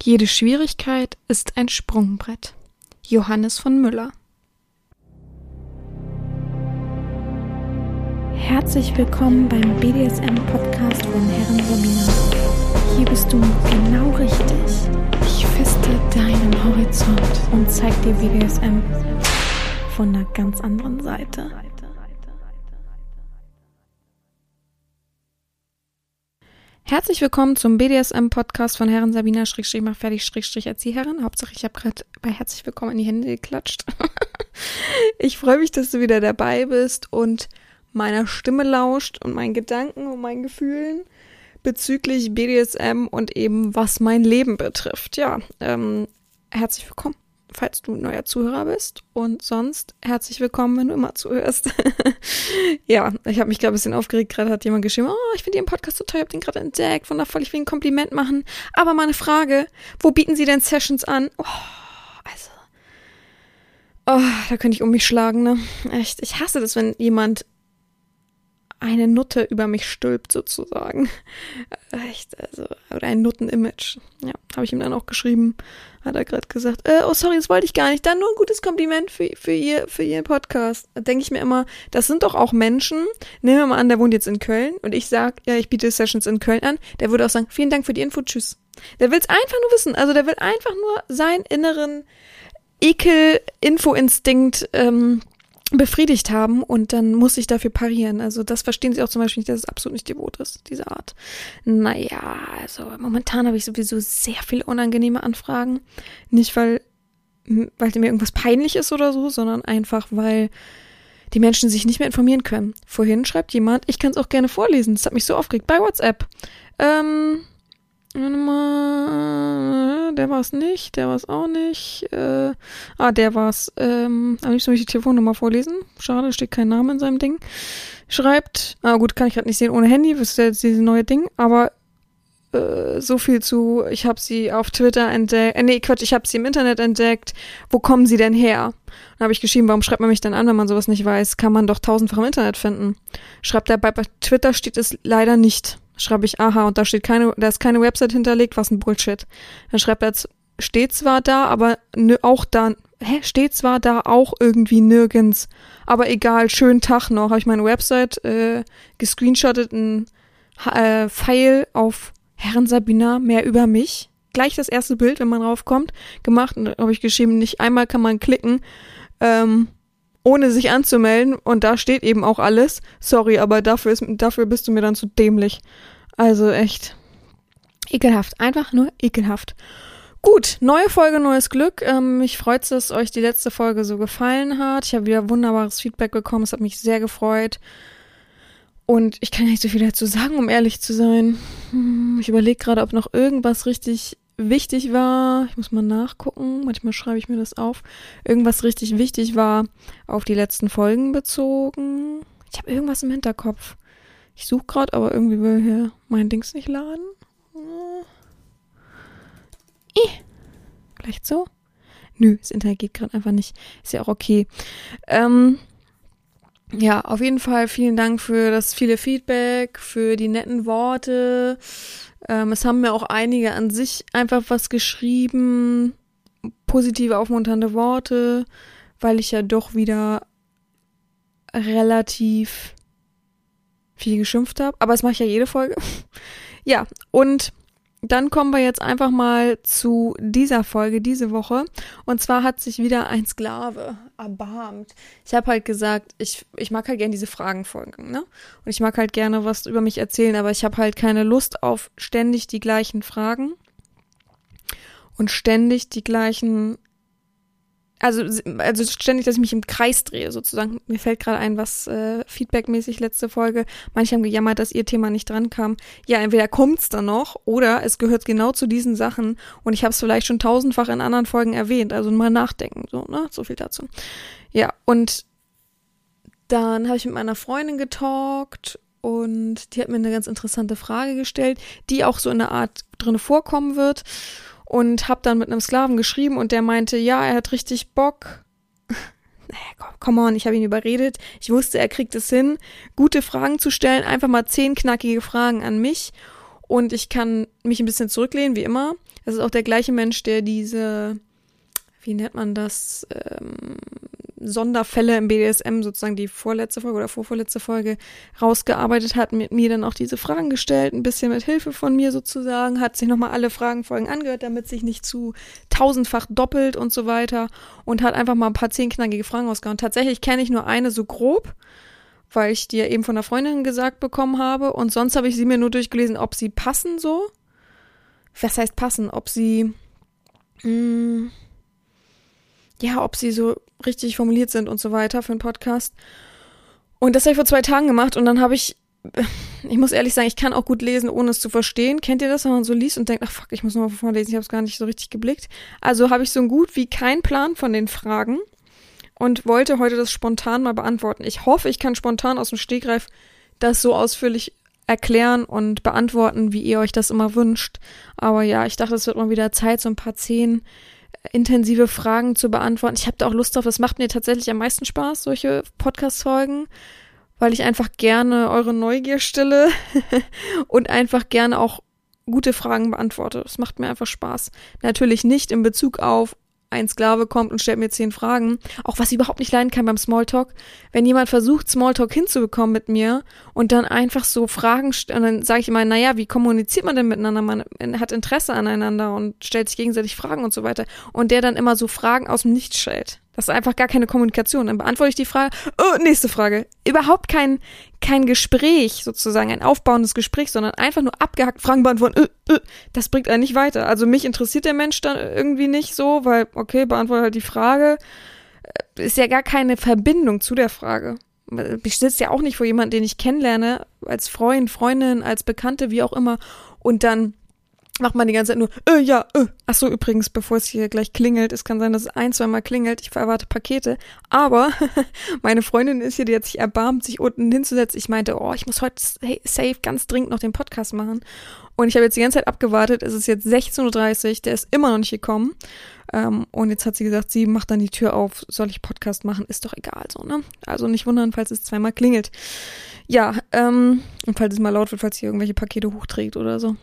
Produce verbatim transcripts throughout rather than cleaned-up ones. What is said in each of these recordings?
Jede Schwierigkeit ist ein Sprungbrett. Johannes von Müller. Herzlich willkommen beim B D S M-Podcast von Herren Sabina. Hier bist du genau richtig. Ich feste deinen Horizont und zeig dir B D S M von einer ganz anderen Seite. Herzlich willkommen zum B D S M-Podcast von Herren Sabina, Schrägstrich, mach fertig, Schrägstrich, Erzieherin. Hauptsache, ich habe gerade bei Herzlich Willkommen in die Hände geklatscht. Ich freue mich, dass du wieder dabei bist und meiner Stimme lauscht und meinen Gedanken und meinen Gefühlen bezüglich B D S M und eben was mein Leben betrifft. Ja, ähm, herzlich willkommen, falls du ein neuer Zuhörer bist, und sonst herzlich willkommen, wenn du immer zuhörst. Ja, ich habe mich gerade ein bisschen aufgeregt, gerade hat jemand geschrieben, oh, ich finde Ihren Podcast so toll, ich habe den gerade entdeckt, wundervoll, ich will ein Kompliment machen, aber mal eine Frage, wo bieten Sie denn Sessions an? Oh, also, oh, da könnte ich um mich schlagen, ne? Echt, ich hasse das, wenn jemand eine Nutte über mich stülpt, sozusagen. Echt, also, oder ein Nutten-Image. Ja, habe ich ihm dann auch geschrieben. Hat er gerade gesagt, äh, oh sorry, das wollte ich gar nicht. Dann nur ein gutes Kompliment für, für, ihr, für Ihren Podcast. Da denke ich mir immer, das sind doch auch Menschen. Nehmen wir mal an, der wohnt jetzt in Köln und ich sage, ja, ich biete Sessions in Köln an. Der würde auch sagen, vielen Dank für die Info, tschüss. Der will es einfach nur wissen. Also der will einfach nur seinen inneren Ekel-Info-Instinkt ähm, befriedigt haben, und dann muss ich dafür parieren. Also das verstehen sie auch zum Beispiel nicht, dass es absolut nicht devot ist, diese Art. Naja, also momentan habe ich sowieso sehr viele unangenehme Anfragen. Nicht, weil, weil mir irgendwas peinlich ist oder so, sondern einfach, weil die Menschen sich nicht mehr informieren können. Vorhin schreibt jemand, ich kann es auch gerne vorlesen, das hat mich so aufgeregt, bei WhatsApp. Ähm, warte mal, der war es nicht, der war es auch nicht. Äh, ah, der war es. Ähm, am liebsten möchte ich die Telefonnummer vorlesen. Schade, steht kein Name in seinem Ding. Schreibt, ah gut, kann ich gerade nicht sehen ohne Handy, das ist ja jetzt dieses neue Ding, aber äh, so viel zu, ich habe sie auf Twitter entdeckt, äh, nee, Quatsch, ich habe sie im Internet entdeckt, wo kommen sie denn her? Dann habe ich geschrieben, warum schreibt man mich denn an, wenn man sowas nicht weiß? Kann man doch tausendfach im Internet finden. Schreibt er, bei, bei Twitter steht es leider nicht. Schreibe ich, aha, und da steht keine, da ist keine Website hinterlegt, was ein Bullshit. Dann schreibt er, steht zwar da, aber nö, auch da, hä, steht zwar da auch irgendwie nirgends, aber egal, schönen Tag noch, habe ich meine Website äh, gescreenshottet, ein äh, Pfeil auf Herren Sabina, mehr über mich, gleich das erste Bild, wenn man raufkommt, gemacht, und da habe ich geschrieben, nicht einmal kann man klicken, ähm, ohne sich anzumelden, und da steht eben auch alles. Sorry, aber dafür ist, dafür bist du mir dann zu dämlich. Also echt ekelhaft. Einfach nur ekelhaft. Gut, neue Folge, neues Glück. Ähm, mich freut es, dass euch die letzte Folge so gefallen hat. Ich habe wieder wunderbares Feedback bekommen. Es hat mich sehr gefreut. Und ich kann nicht so viel dazu sagen, um ehrlich zu sein. Hm, ich überlege gerade, ob noch irgendwas richtig wichtig war. Ich muss mal nachgucken. Manchmal schreibe ich mir das auf. Irgendwas richtig wichtig war auf die letzten Folgen bezogen. Ich habe irgendwas im Hinterkopf. Ich suche gerade, aber irgendwie will hier mein Dings nicht laden. Ih. Vielleicht so? Nö, das Internet geht gerade einfach nicht. Ist ja auch okay. Ähm, ja, auf jeden Fall vielen Dank für das viele Feedback, für die netten Worte. Ähm, es haben mir auch einige an sich einfach was geschrieben, positive, aufmunternde Worte, weil ich ja doch wieder relativ viel geschimpft habe. Aber das mache ich ja jede Folge. Ja, und dann kommen wir jetzt einfach mal zu dieser Folge, diese Woche. Und zwar hat sich wieder ein Sklave erbarmt. Ich habe halt gesagt, ich ich mag halt gerne diese Fragenfolgen, ne? Und ich mag halt gerne was über mich erzählen, aber ich habe halt keine Lust auf ständig die gleichen Fragen und ständig die gleichen, also also ständig, dass ich mich im Kreis drehe, sozusagen. Mir fällt gerade ein, was äh, feedbackmäßig letzte Folge, manche haben gejammert, dass ihr Thema nicht dran kam. Ja, entweder kommt's dann noch oder es gehört genau zu diesen Sachen und ich habe es vielleicht schon tausendfach in anderen Folgen erwähnt, also mal nachdenken, so, ne, so viel dazu. Ja, und dann habe ich mit meiner Freundin getalkt und die hat mir eine ganz interessante Frage gestellt, die auch so in der Art drin vorkommen wird. Und hab dann mit einem Sklaven geschrieben und der meinte, ja, er hat richtig Bock. Naja, come on, ich habe ihn überredet. Ich wusste, er kriegt es hin, gute Fragen zu stellen, einfach mal zehn knackige Fragen an mich. und ich kann mich ein bisschen zurücklehnen, wie immer. Das ist auch der gleiche Mensch, der diese, wie nennt man das, ähm, Sonderfälle im B D S M, sozusagen die vorletzte Folge oder vorvorletzte Folge rausgearbeitet hat, mit mir dann auch diese Fragen gestellt, ein bisschen mit Hilfe von mir sozusagen, hat sich nochmal alle Fragenfolgen angehört, damit sich nicht zu tausendfach doppelt und so weiter und hat einfach mal ein paar zehn knackige Fragen rausgehauen. Tatsächlich kenne ich nur eine so grob, weil ich die ja eben von einer Freundin gesagt bekommen habe und sonst habe ich sie mir nur durchgelesen, ob sie passen so. Was heißt passen? Ob sie, mh, ja, ob sie so richtig formuliert sind und so weiter für einen Podcast. Und das habe ich vor zwei Tagen gemacht und dann habe ich, ich muss ehrlich sagen, ich kann auch gut lesen, ohne es zu verstehen. Kennt ihr das, wenn man so liest und denkt, ach fuck, ich muss nochmal von vorne lesen, ich habe es gar nicht so richtig geblickt. Also habe ich so gut wie keinen Plan von den Fragen und wollte heute das spontan mal beantworten. Ich hoffe, ich kann spontan aus dem Stegreif das so ausführlich erklären und beantworten, wie ihr euch das immer wünscht. Aber ja, ich dachte, es wird mal wieder Zeit, so ein paar zehn intensive Fragen zu beantworten. Ich habe da auch Lust drauf. Das macht mir tatsächlich am meisten Spaß, solche Podcast-Folgen, weil ich einfach gerne eure Neugier stille und einfach gerne auch gute Fragen beantworte. Das macht mir einfach Spaß. Natürlich nicht in Bezug auf ein Sklave kommt und stellt mir zehn Fragen. Auch was ich überhaupt nicht leiden kann beim Smalltalk. Wenn jemand versucht, Smalltalk hinzubekommen mit mir und dann einfach so Fragen stellt, und dann sage ich immer, naja, wie kommuniziert man denn miteinander? Man hat Interesse aneinander und stellt sich gegenseitig Fragen und so weiter. Und der dann immer so Fragen aus dem Nichts stellt. Das ist einfach gar keine Kommunikation. Dann beantworte ich die Frage, oh, nächste Frage. Überhaupt kein kein Gespräch sozusagen, ein aufbauendes Gespräch, sondern einfach nur abgehackt Fragen beantworten. Äh, äh, das bringt einen nicht weiter. Also mich interessiert der Mensch dann irgendwie nicht so, weil, okay, beantworte halt die Frage. Ist ja gar keine Verbindung zu der Frage. Ich sitze ja auch nicht vor jemandem, den ich kennenlerne, als Freund, Freundin, als Bekannte, wie auch immer. Und dann macht man die ganze Zeit nur, äh, ja, äh. Ach so, übrigens, bevor es hier gleich klingelt, es kann sein, dass es ein, zwei Mal klingelt, ich erwarte Pakete, aber meine Freundin ist hier, die hat sich erbarmt, sich unten hinzusetzen. Ich meinte, oh, ich muss heute safe ganz dringend noch den Podcast machen. Und ich habe jetzt die ganze Zeit abgewartet, es ist jetzt sechzehn Uhr dreißig, der ist immer noch nicht gekommen. Ähm, und jetzt hat sie gesagt, sie macht dann die Tür auf, soll ich Podcast machen? Ist doch egal so, ne? Also nicht wundern, falls es zweimal klingelt. Ja, ähm, und falls es mal laut wird, falls sie irgendwelche Pakete hochträgt oder so.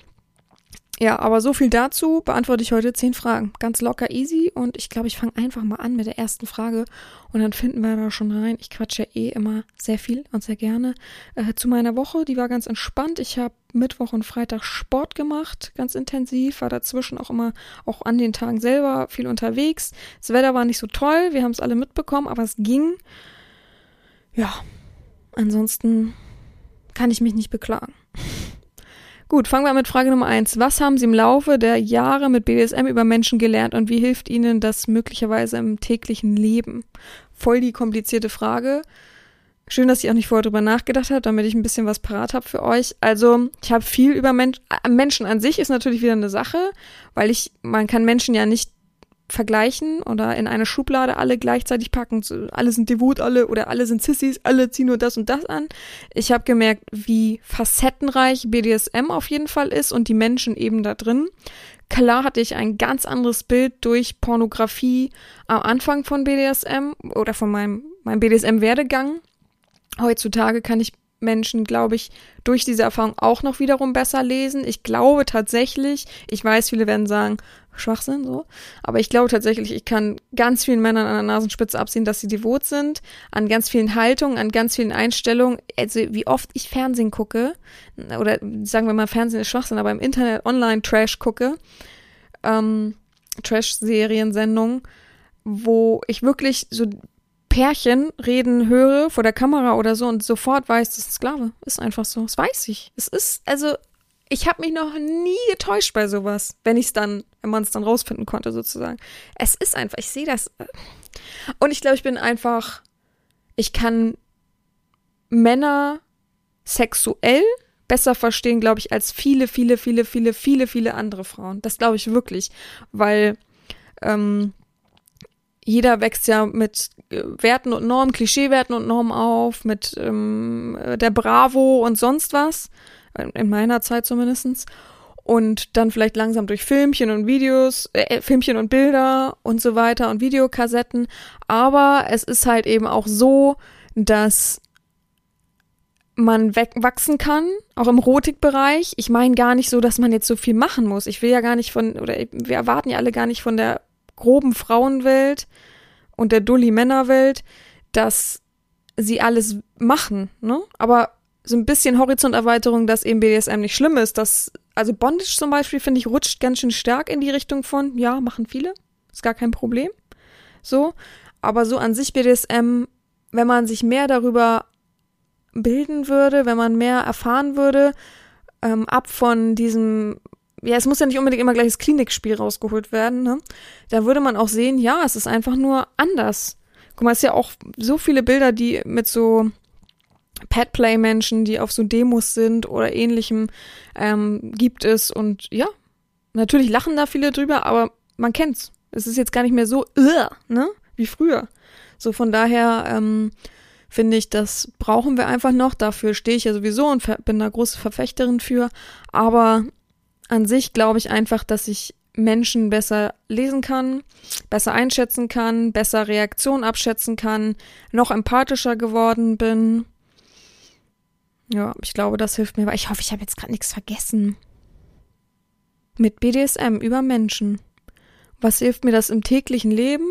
Ja, aber so viel dazu, beantworte ich heute zehn Fragen. Ganz locker, easy und ich glaube, ich fange einfach mal an mit der ersten Frage und dann finden wir da schon rein. Ich quatsche ja eh immer sehr viel und sehr gerne. Äh, zu meiner Woche, die war ganz entspannt. Ich habe Mittwoch und Freitag Sport gemacht, ganz intensiv, war dazwischen auch immer, auch an den Tagen selber viel unterwegs. Das Wetter war nicht so toll, wir haben es alle mitbekommen, aber es ging. Ja, ansonsten kann ich mich nicht beklagen. Gut, fangen wir an mit Frage Nummer eins. Was haben Sie im Laufe der Jahre mit B D S M über Menschen gelernt und wie hilft Ihnen das möglicherweise im täglichen Leben? Voll die komplizierte Frage. Schön, dass ihr auch nicht vorher drüber nachgedacht habt, damit ich ein bisschen was parat habe für euch. Also, ich habe viel über Men- Menschen an sich ist natürlich wieder eine Sache, weil ich, man kann Menschen ja nicht vergleichen oder in eine Schublade alle gleichzeitig packen. Alle sind devot, alle oder alle sind Sissys, alle ziehen nur das und das an. Ich habe gemerkt, wie facettenreich B D S M auf jeden Fall ist und die Menschen eben da drin. Klar hatte ich ein ganz anderes Bild durch Pornografie am Anfang von B D S M oder von meinem, meinem B D S M-Werdegang. Heutzutage kann ich Menschen, glaube ich, durch diese Erfahrung auch noch wiederum besser lesen. Ich glaube tatsächlich, ich weiß, viele werden sagen, Schwachsinn, so, aber ich glaube tatsächlich, ich kann ganz vielen Männern an der Nasenspitze absehen, dass sie devot sind, an ganz vielen Haltungen, an ganz vielen Einstellungen. Also wie oft ich Fernsehen gucke, oder sagen wir mal, Fernsehen ist Schwachsinn, aber im Internet Online-Trash gucke, ähm, Trash-Seriensendungen, wo ich wirklich so Pärchen reden höre vor der Kamera oder so und sofort weiß, das ist ein Sklave. Ist einfach so. Das weiß ich. Es ist, also, ich habe mich noch nie getäuscht bei sowas, wenn ich es dann, wenn man es dann rausfinden konnte, sozusagen. Es ist einfach, ich sehe das. Und ich glaube, ich bin einfach, ich kann Männer sexuell besser verstehen, glaube ich, als viele, viele, viele, viele, viele, viele andere Frauen. Das glaube ich wirklich, weil, ähm, jeder wächst ja mit Werten und Normen, Klischeewerten und Normen auf, mit ähm, der Bravo und sonst was, in meiner Zeit zumindestens. Und dann vielleicht langsam durch Filmchen und Videos, äh, Filmchen und Bilder und so weiter und Videokassetten. Aber es ist halt eben auch so, dass man we- wachsen kann, auch im Erotikbereich. Ich meine gar nicht so, dass man jetzt so viel machen muss. Ich will ja gar nicht von, oder wir erwarten ja alle gar nicht von der groben Frauenwelt und der Dulli-Männerwelt, dass sie alles machen, ne? Aber so ein bisschen Horizonterweiterung, dass eben B D S M nicht schlimm ist. Dass, also Bondage zum Beispiel, finde ich, rutscht ganz schön stark in die Richtung von, ja, machen viele, ist gar kein Problem. So, aber so an sich B D S M, wenn man sich mehr darüber bilden würde, wenn man mehr erfahren würde, ähm, ab von diesem, ja, es muss ja nicht unbedingt immer gleich das Klinikspiel rausgeholt werden, ne? Da würde man auch sehen, ja, es ist einfach nur anders. Guck mal, es ist ja auch so viele Bilder, die mit so Petplay-Menschen, die auf so Demos sind oder ähnlichem, ähm, gibt es. Und ja, natürlich lachen da viele drüber, aber man kennt's. Es ist jetzt gar nicht mehr so, uh, ne, wie früher. So, von daher ähm, finde ich, das brauchen wir einfach noch. Dafür stehe ich ja sowieso und ver- bin da große Verfechterin für. Aber an sich glaube ich einfach, dass ich Menschen besser lesen kann, besser einschätzen kann, besser Reaktionen abschätzen kann, noch empathischer geworden bin. Ja, ich glaube, das hilft mir. Aber ich hoffe, ich habe jetzt gerade nichts vergessen. Mit B D S M über Menschen. Was hilft mir das im täglichen Leben?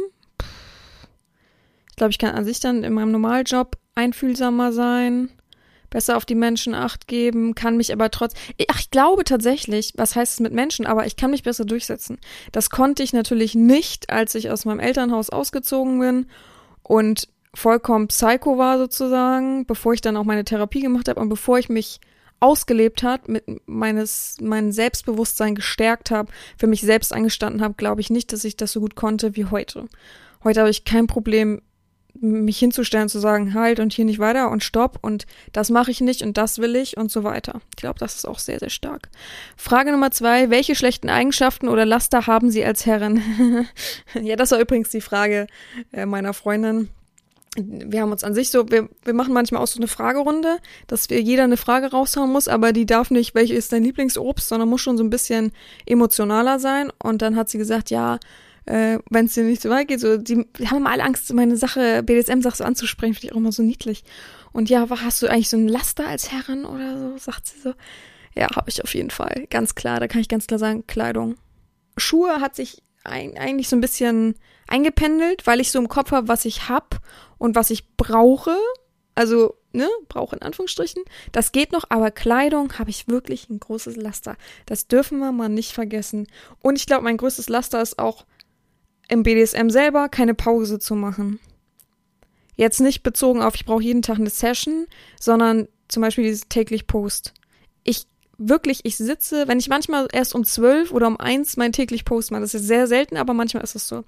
Ich glaube, ich kann an sich dann in meinem Normaljob einfühlsamer sein, besser auf die Menschen Acht geben, kann mich aber trotz... Ach, ich glaube tatsächlich, was heißt es mit Menschen, aber ich kann mich besser durchsetzen. Das konnte ich natürlich nicht, als ich aus meinem Elternhaus ausgezogen bin und vollkommen psycho war sozusagen, bevor ich dann auch meine Therapie gemacht habe und bevor ich mich ausgelebt hat, mit meines mein Selbstbewusstsein gestärkt habe, für mich selbst eingestanden habe, glaube ich nicht, dass ich das so gut konnte wie heute. Heute habe ich kein Problem, mich hinzustellen, zu sagen, halt und hier nicht weiter und stopp und das mache ich nicht und das will ich und so weiter. Ich glaube, das ist auch sehr, sehr stark. Frage Nummer zwei, welche schlechten Eigenschaften oder Laster haben Sie als Herrin? Ja, das war übrigens die Frage äh, meiner Freundin. Wir haben uns an sich so, wir, wir machen manchmal auch so eine Fragerunde, dass wir jeder eine Frage raushauen muss, aber die darf nicht, welche ist dein Lieblingsobst, sondern muss schon so ein bisschen emotionaler sein. Und dann hat sie gesagt, ja, äh, wenn es dir nicht so weit geht, so, die, die haben immer alle Angst, meine Sache, B D S M-Sache so anzusprechen, finde ich auch immer so niedlich. Und ja, hast du eigentlich so ein Laster als Herrin oder so, sagt sie so. Ja, habe ich auf jeden Fall, ganz klar, da kann ich ganz klar sagen, Kleidung. Schuhe hat sich ein, eigentlich so ein bisschen eingependelt, weil ich so im Kopf habe, was ich hab und was ich brauche, also, ne, brauche in Anführungsstrichen, das geht noch, aber Kleidung habe ich wirklich ein großes Laster. Das dürfen wir mal nicht vergessen. Und ich glaube, mein größtes Laster ist auch, im B D S M selber keine Pause zu machen. Jetzt nicht bezogen auf, ich brauche jeden Tag eine Session, sondern zum Beispiel dieses täglich Post. Ich wirklich, ich sitze, wenn ich manchmal erst um zwölf oder um eins mein täglich Post mache, das ist sehr selten, aber manchmal ist es so.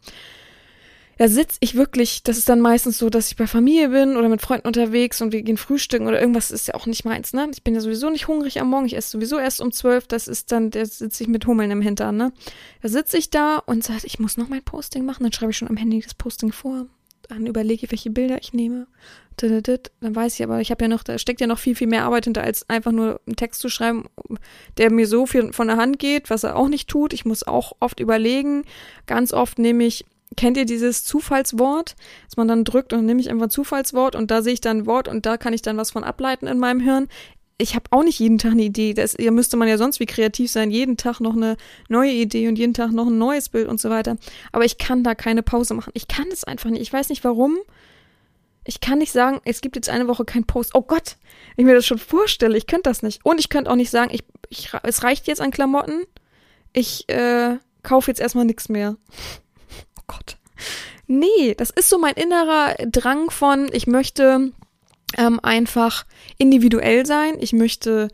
Da sitze ich wirklich, das ist dann meistens so, dass ich bei Familie bin oder mit Freunden unterwegs und wir gehen frühstücken oder irgendwas, ist ja auch nicht meins, ne? Ich bin ja sowieso nicht hungrig am Morgen, ich esse sowieso erst um zwölf, das ist dann, da sitze ich mit Hummeln im Hintern, ne? Da sitze ich da und sage, ich muss noch mein Posting machen, dann schreibe ich schon am Handy das Posting vor, dann überlege ich, welche Bilder ich nehme, dann weiß ich aber, ich habe ja noch, da steckt ja noch viel, viel mehr Arbeit hinter, als einfach nur einen Text zu schreiben, der mir so viel von der Hand geht, was er auch nicht tut. Ich muss auch oft überlegen, ganz oft nehme ich, kennt ihr dieses Zufallswort, dass man dann drückt und dann nehme ich einfach ein Zufallswort und da sehe ich dann ein Wort und da kann ich dann was von ableiten in meinem Hirn. Ich habe auch nicht jeden Tag eine Idee. Das ja, müsste man ja sonst wie kreativ sein. Jeden Tag noch eine neue Idee und jeden Tag noch ein neues Bild und so weiter. Aber ich kann da keine Pause machen. Ich kann es einfach nicht. Ich weiß nicht warum. Ich kann nicht sagen, es gibt jetzt eine Woche kein Post. Oh Gott, wenn ich mir das schon vorstelle, ich könnte das nicht. Und ich könnte auch nicht sagen, ich, ich, es reicht jetzt an Klamotten. Ich äh, kaufe jetzt erstmal nichts mehr. Oh Gott. Nee, das ist so mein innerer Drang von, ich möchte ähm, einfach individuell sein. Ich möchte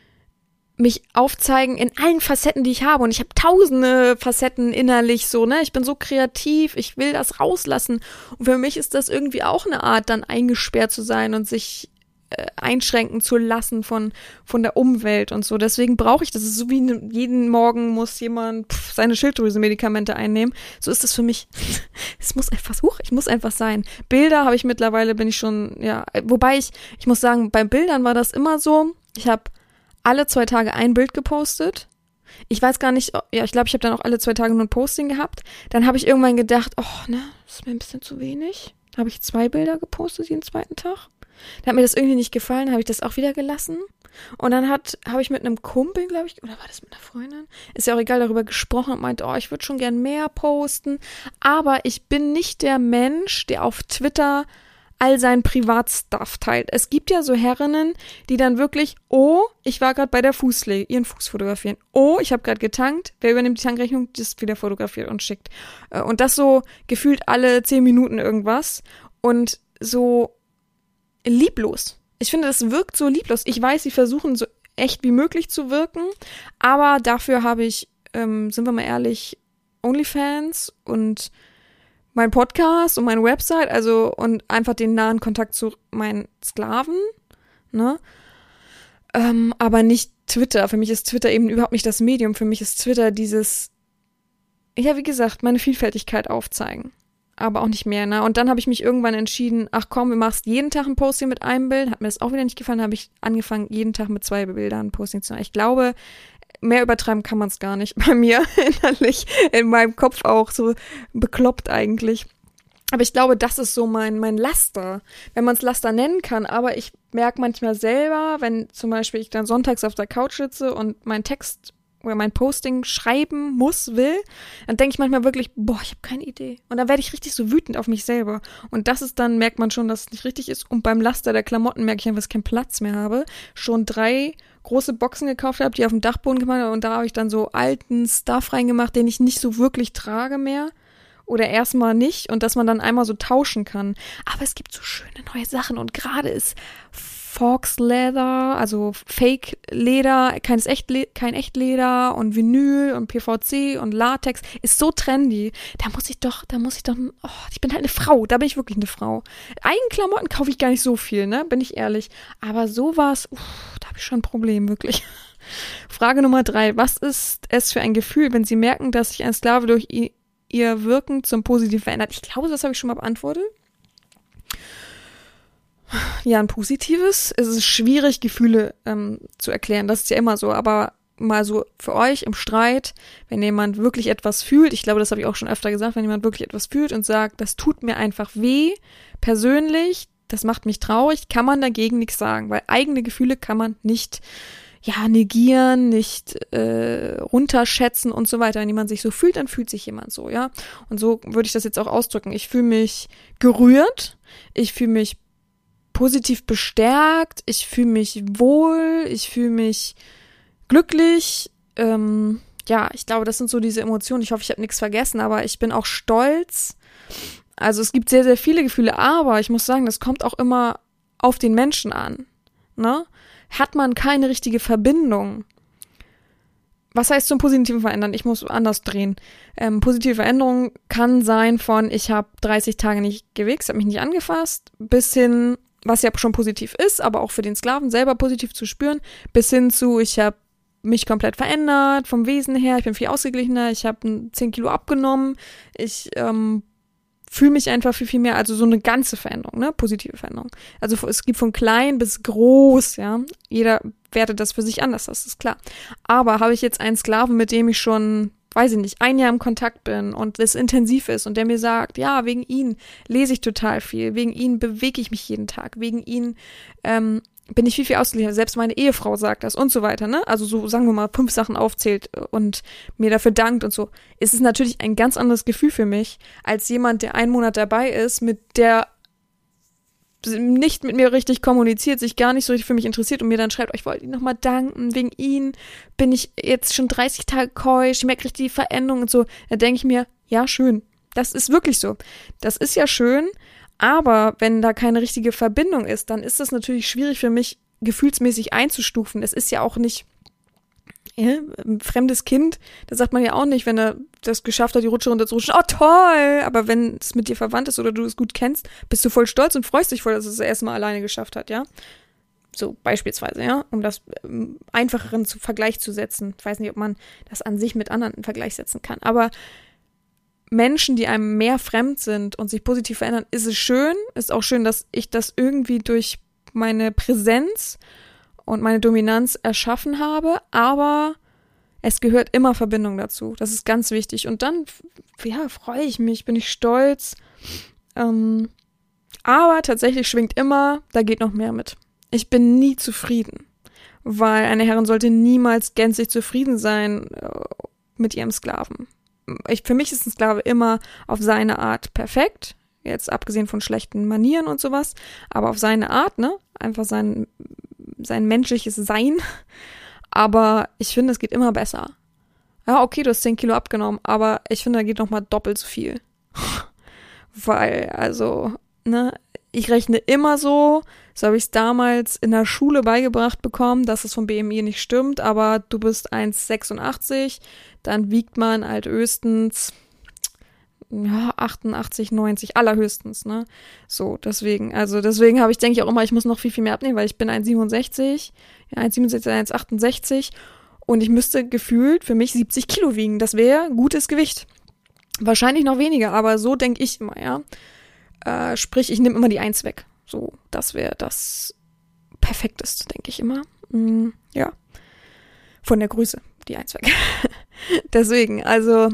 mich aufzeigen in allen Facetten, die ich habe. Und ich habe tausende Facetten innerlich so, ne? Ich bin so kreativ, ich will das rauslassen. Und für mich ist das irgendwie auch eine Art, dann eingesperrt zu sein und sich äh, einschränken zu lassen von von der Umwelt und so. Deswegen brauche ich das. Es ist so wie ne, jeden Morgen muss jemand pff, seine Schilddrüse-Medikamente einnehmen. So ist das für mich. Es muss einfach so, ich muss einfach sein. Bilder habe ich mittlerweile, bin ich schon, ja, wobei ich, ich muss sagen, bei Bildern war das immer so, ich habe alle zwei Tage ein Bild gepostet. Ich weiß gar nicht, ja, ich glaube, ich habe dann auch alle zwei Tage nur ein Posting gehabt. Dann habe ich irgendwann gedacht, oh, ne, das ist mir ein bisschen zu wenig. Da habe ich zwei Bilder gepostet jeden zweiten Tag. Da hat mir das irgendwie nicht gefallen, habe ich das auch wieder gelassen. Und dann hat habe ich mit einem Kumpel, glaube ich, oder war das mit einer Freundin? Ist ja auch egal, darüber gesprochen und meinte, oh, ich würde schon gern mehr posten. Aber ich bin nicht der Mensch, der auf Twitter all sein Privatstuff teilt. Es gibt ja so Herrinnen, die dann wirklich, oh, ich war gerade bei der Fußpflege, ihren Fuß fotografieren. Oh, ich habe gerade getankt. Wer übernimmt die Tankrechnung? Das wieder fotografiert und schickt. Und das so gefühlt alle zehn Minuten irgendwas. Und so lieblos. Ich finde, das wirkt so lieblos. Ich weiß, sie versuchen so echt wie möglich zu wirken, aber dafür habe ich, ähm, sind wir mal ehrlich, OnlyFans und mein Podcast und meine Website, also und einfach den nahen Kontakt zu meinen Sklaven, ne? Ähm, aber nicht Twitter. Für mich ist Twitter eben überhaupt nicht das Medium. Für mich ist Twitter dieses, ja, wie gesagt, meine Vielfältigkeit aufzeigen. Aber auch nicht mehr, ne? Und dann habe ich mich irgendwann entschieden, ach komm, du machst jeden Tag ein Posting mit einem Bild. Hat mir das auch wieder nicht gefallen, habe ich angefangen, jeden Tag mit zwei Bildern ein Posting zu machen. Ich glaube, mehr übertreiben kann man es gar nicht. Bei mir innerlich, in meinem Kopf auch so bekloppt eigentlich. Aber ich glaube, das ist so mein, mein Laster, wenn man es Laster nennen kann. Aber ich merke manchmal selber, wenn zum Beispiel ich dann sonntags auf der Couch sitze und meinen Text oder mein Posting schreiben muss, will, dann denke ich manchmal wirklich, boah, ich habe keine Idee. Und dann werde ich richtig so wütend auf mich selber. Und das ist dann, merkt man schon, dass es nicht richtig ist. Und beim Laster der Klamotten merke ich einfach, dass ich keinen Platz mehr habe. Schon drei große Boxen gekauft habe, die auf dem Dachboden gemacht habe. Und da habe ich dann so alten Stuff reingemacht, den ich nicht so wirklich trage mehr. Oder erstmal nicht. Und dass man dann einmal so tauschen kann. Aber es gibt so schöne neue Sachen. Und gerade ist Fox Leather, also Fake-Leder, kein, Echt kein Echtleder und Vinyl und P V C und Latex, ist so trendy. Da muss ich doch, da muss ich doch, oh, ich bin halt eine Frau, da bin ich wirklich eine Frau. Eigenklamotten kaufe ich gar nicht so viel, ne, bin ich ehrlich. Aber sowas, uff, da habe ich schon ein Problem, wirklich. Frage Nummer drei, was ist es für ein Gefühl, wenn Sie merken, dass sich ein Sklave durch ihr Wirken zum Positiven verändert? Ich glaube, das habe ich schon mal beantwortet. Ja, ein positives. Es ist schwierig, Gefühle ähm, zu erklären. Das ist ja immer so. Aber mal so für euch im Streit, wenn jemand wirklich etwas fühlt, ich glaube, das habe ich auch schon öfter gesagt, wenn jemand wirklich etwas fühlt und sagt, das tut mir einfach weh, persönlich, das macht mich traurig, kann man dagegen nichts sagen. Weil eigene Gefühle kann man nicht ja negieren, nicht äh, runterschätzen und so weiter. Wenn jemand sich so fühlt, dann fühlt sich jemand so, ja. Und so würde ich das jetzt auch ausdrücken. Ich fühle mich gerührt, ich fühle mich positiv bestärkt, ich fühle mich wohl, ich fühle mich glücklich. Ähm, ja, ich glaube, das sind so diese Emotionen. Ich hoffe, ich habe nichts vergessen, aber ich bin auch stolz. Also es gibt sehr, sehr viele Gefühle, aber ich muss sagen, das kommt auch immer auf den Menschen an. Ne? Hat man keine richtige Verbindung? Was heißt zum Positiven verändern? Ich muss anders drehen. Ähm, positive Veränderung kann sein von, ich habe dreißig Tage nicht gewichst, habe mich nicht angefasst, bis hin, was ja schon positiv ist, aber auch für den Sklaven selber positiv zu spüren, bis hin zu, ich habe mich komplett verändert, vom Wesen her, ich bin viel ausgeglichener, ich habe zehn Kilo abgenommen, ich ähm, fühle mich einfach viel, viel mehr, also so eine ganze Veränderung, ne, positive Veränderung. Also es gibt von klein bis groß, ja, jeder wertet das für sich anders, das ist klar. Aber habe ich jetzt einen Sklaven, mit dem ich schon, weiß ich nicht, ein Jahr im Kontakt bin und es intensiv ist und der mir sagt, ja, wegen ihn lese ich total viel, wegen ihn bewege ich mich jeden Tag, wegen ihn ähm, bin ich viel, viel ausgeglichen. Selbst meine Ehefrau sagt das und so weiter, ne? Also so, sagen wir mal, fünf Sachen aufzählt und mir dafür dankt und so. Es ist natürlich ein ganz anderes Gefühl für mich, als jemand, der einen Monat dabei ist, mit der nicht mit mir richtig kommuniziert, sich gar nicht so richtig für mich interessiert und mir dann schreibt, oh, ich wollte Ihnen nochmal danken, wegen Ihnen bin ich jetzt schon dreißig Tage keusch, ich merke richtig die Veränderung und so. Da denke ich mir, ja, schön. Das ist wirklich so. Das ist ja schön, aber wenn da keine richtige Verbindung ist, dann ist das natürlich schwierig für mich, gefühlsmäßig einzustufen. Es ist ja auch nicht ja, ein fremdes Kind, da sagt man ja auch nicht, wenn er das geschafft hat, die Rutsche runterzurutschen, oh toll, aber wenn es mit dir verwandt ist oder du es gut kennst, bist du voll stolz und freust dich voll, dass es das erste Mal alleine geschafft hat, ja. So beispielsweise, ja, um das ähm, einfacheren zu Vergleich zu setzen. Ich weiß nicht, ob man das an sich mit anderen in Vergleich setzen kann, aber Menschen, die einem mehr fremd sind und sich positiv verändern, ist es schön, ist auch schön, dass ich das irgendwie durch meine Präsenz und meine Dominanz erschaffen habe, aber es gehört immer Verbindung dazu. Das ist ganz wichtig. Und dann, ja, freue ich mich, bin ich stolz. Ähm, Aber tatsächlich schwingt immer, da geht noch mehr mit. Ich bin nie zufrieden, weil eine Herrin sollte niemals gänzlich zufrieden sein äh, mit ihrem Sklaven. Ich, für mich ist ein Sklave immer auf seine Art perfekt, jetzt abgesehen von schlechten Manieren und sowas, aber auf seine Art, ne? Einfach sein, sein menschliches Sein. Aber ich finde, es geht immer besser. Ja, okay, du hast zehn Kilo abgenommen, aber ich finde, da geht noch mal doppelt so viel. Weil, also, ne, ich rechne immer so, so habe ich es damals in der Schule beigebracht bekommen, dass es vom B M I nicht stimmt, aber du bist eins Komma sechsundachtzig, dann wiegt man halt höchstens ja, achtundachtzig, neunzig, allerhöchstens, ne? So, deswegen, also deswegen habe ich, denke ich auch immer, ich muss noch viel, viel mehr abnehmen, weil ich bin eins Komma siebenundsechzig, ja, eins Komma siebenundsechzig, eins Komma achtundsechzig und ich müsste gefühlt für mich siebzig Kilo wiegen. Das wäre gutes Gewicht. Wahrscheinlich noch weniger, aber so denke ich immer, ja. Äh, sprich, ich nehme immer die eins weg. So, das wäre das Perfekteste, denke ich immer. Mm, ja. Von der Größe, die eins weg. Deswegen, also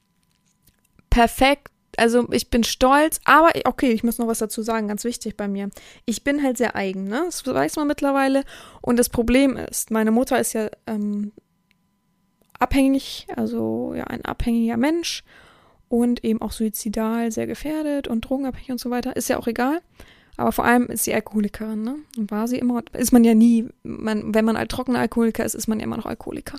perfekt, also ich bin stolz, aber okay, ich muss noch was dazu sagen, ganz wichtig bei mir. Ich bin halt sehr eigen, ne? Das weiß man mittlerweile. Und das Problem ist, meine Mutter ist ja ähm, abhängig, also ja, ein abhängiger Mensch und eben auch suizidal, sehr gefährdet und drogenabhängig und so weiter. Ist ja auch egal. Aber vor allem ist sie Alkoholikerin, ne? Und war sie immer, ist man ja nie, man, wenn man ein trockener Alkoholiker ist, ist man ja immer noch Alkoholiker.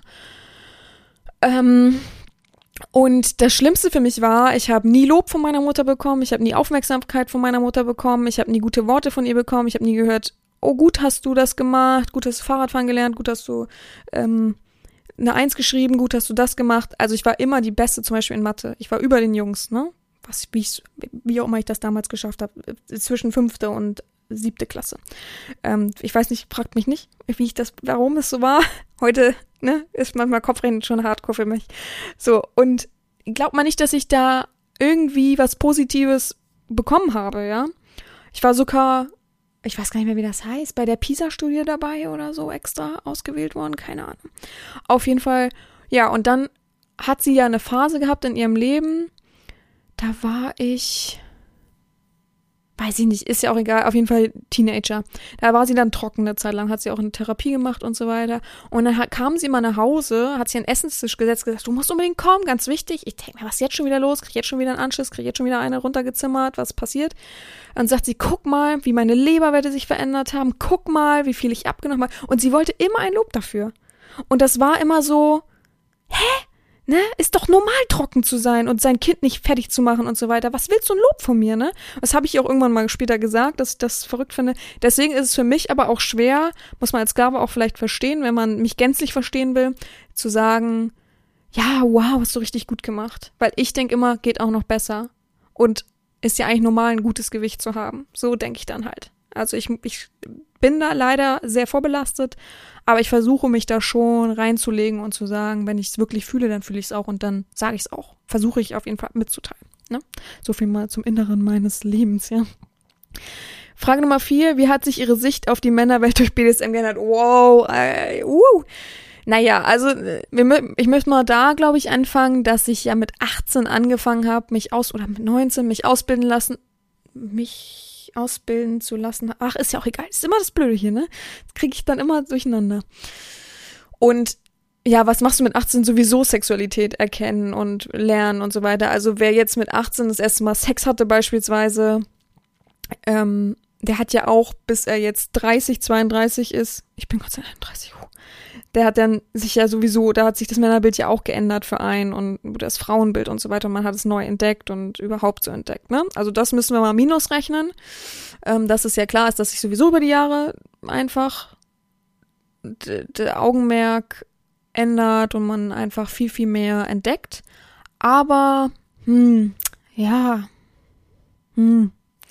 Ähm, und das Schlimmste für mich war, ich habe nie Lob von meiner Mutter bekommen, ich habe nie Aufmerksamkeit von meiner Mutter bekommen, ich habe nie gute Worte von ihr bekommen, ich habe nie gehört, oh, gut hast du das gemacht, gut hast du Fahrradfahren gelernt, gut hast du ähm, eine Eins geschrieben, gut hast du das gemacht. Also ich war immer die Beste, zum Beispiel in Mathe. Ich war über den Jungs, ne? Was, wie, ich, wie auch immer ich das damals geschafft habe, zwischen fünfte und siebte Klasse. Ähm, ich weiß nicht, fragt mich nicht, wie ich das, warum es so war. Heute, ne, ist manchmal Kopfrechnen schon hardcore für mich. So, und glaubt man nicht, dass ich da irgendwie was Positives bekommen habe, ja? Ich war sogar, ich weiß gar nicht mehr, wie das heißt, bei der PISA-Studie dabei oder so extra ausgewählt worden, keine Ahnung. Auf jeden Fall, ja, und dann hat sie ja eine Phase gehabt in ihrem Leben, da war ich, weiß ich nicht, ist ja auch egal, auf jeden Fall Teenager. Da war sie dann trocken eine Zeit lang, hat sie auch eine Therapie gemacht und so weiter. Und dann hat, kam sie mal nach Hause, hat sie an den Essenstisch gesetzt, gesagt, du musst unbedingt kommen, ganz wichtig. Ich denke mir, was ist jetzt schon wieder los? Krieg jetzt schon wieder einen Anschluss, krieg jetzt schon wieder eine runtergezimmert, was passiert? Dann sagt sie, guck mal, wie meine Leberwerte sich verändert haben, guck mal, wie viel ich abgenommen habe. Und sie wollte immer ein Lob dafür. Und das war immer so, hä? Ne, ist doch normal, trocken zu sein und sein Kind nicht fertig zu machen und so weiter. Was willst du ein Lob von mir, ne? Das habe ich auch irgendwann mal später gesagt, dass ich das verrückt finde. Deswegen ist es für mich aber auch schwer, muss man als Sklave auch vielleicht verstehen, wenn man mich gänzlich verstehen will, zu sagen, ja, wow, hast du richtig gut gemacht. Weil ich denke immer, geht auch noch besser. Und ist ja eigentlich normal, ein gutes Gewicht zu haben. So denke ich dann halt. Also ich, ich bin da leider sehr vorbelastet, aber ich versuche mich da schon reinzulegen und zu sagen, wenn ich es wirklich fühle, dann fühle ich es auch und dann sage ich es auch. Versuche ich auf jeden Fall mitzuteilen. Ne? So viel mal zum Inneren meines Lebens, ja. Frage Nummer vier, wie hat sich Ihre Sicht auf die Männerwelt durch B D S M geändert? Wow, äh, uh. Naja, also ich möchte mal da, glaube ich, anfangen, dass ich ja mit achtzehn angefangen habe, mich aus, oder mit neunzehn, mich ausbilden lassen, mich ausbilden zu lassen. Ach, ist ja auch egal. Ist immer das Blöde hier, ne? Das kriege ich dann immer durcheinander. Und ja, was machst du mit achtzehn? Sowieso Sexualität erkennen und lernen und so weiter. Also wer jetzt mit achtzehn das erste Mal Sex hatte beispielsweise, ähm, der hat ja auch, bis er jetzt dreißig, zweiunddreißig ist, ich bin Gott sei Dank dreißig, oh, der hat dann sich ja sowieso, da hat sich das Männerbild ja auch geändert für einen und das Frauenbild und so weiter. Und man hat es neu entdeckt und überhaupt so entdeckt, ne? Also das müssen wir mal minus rechnen, ähm, dass es ja klar ist, dass sich sowieso über die Jahre einfach d- der Augenmerk ändert und man einfach viel, viel mehr entdeckt. Aber, hm, ja, hm.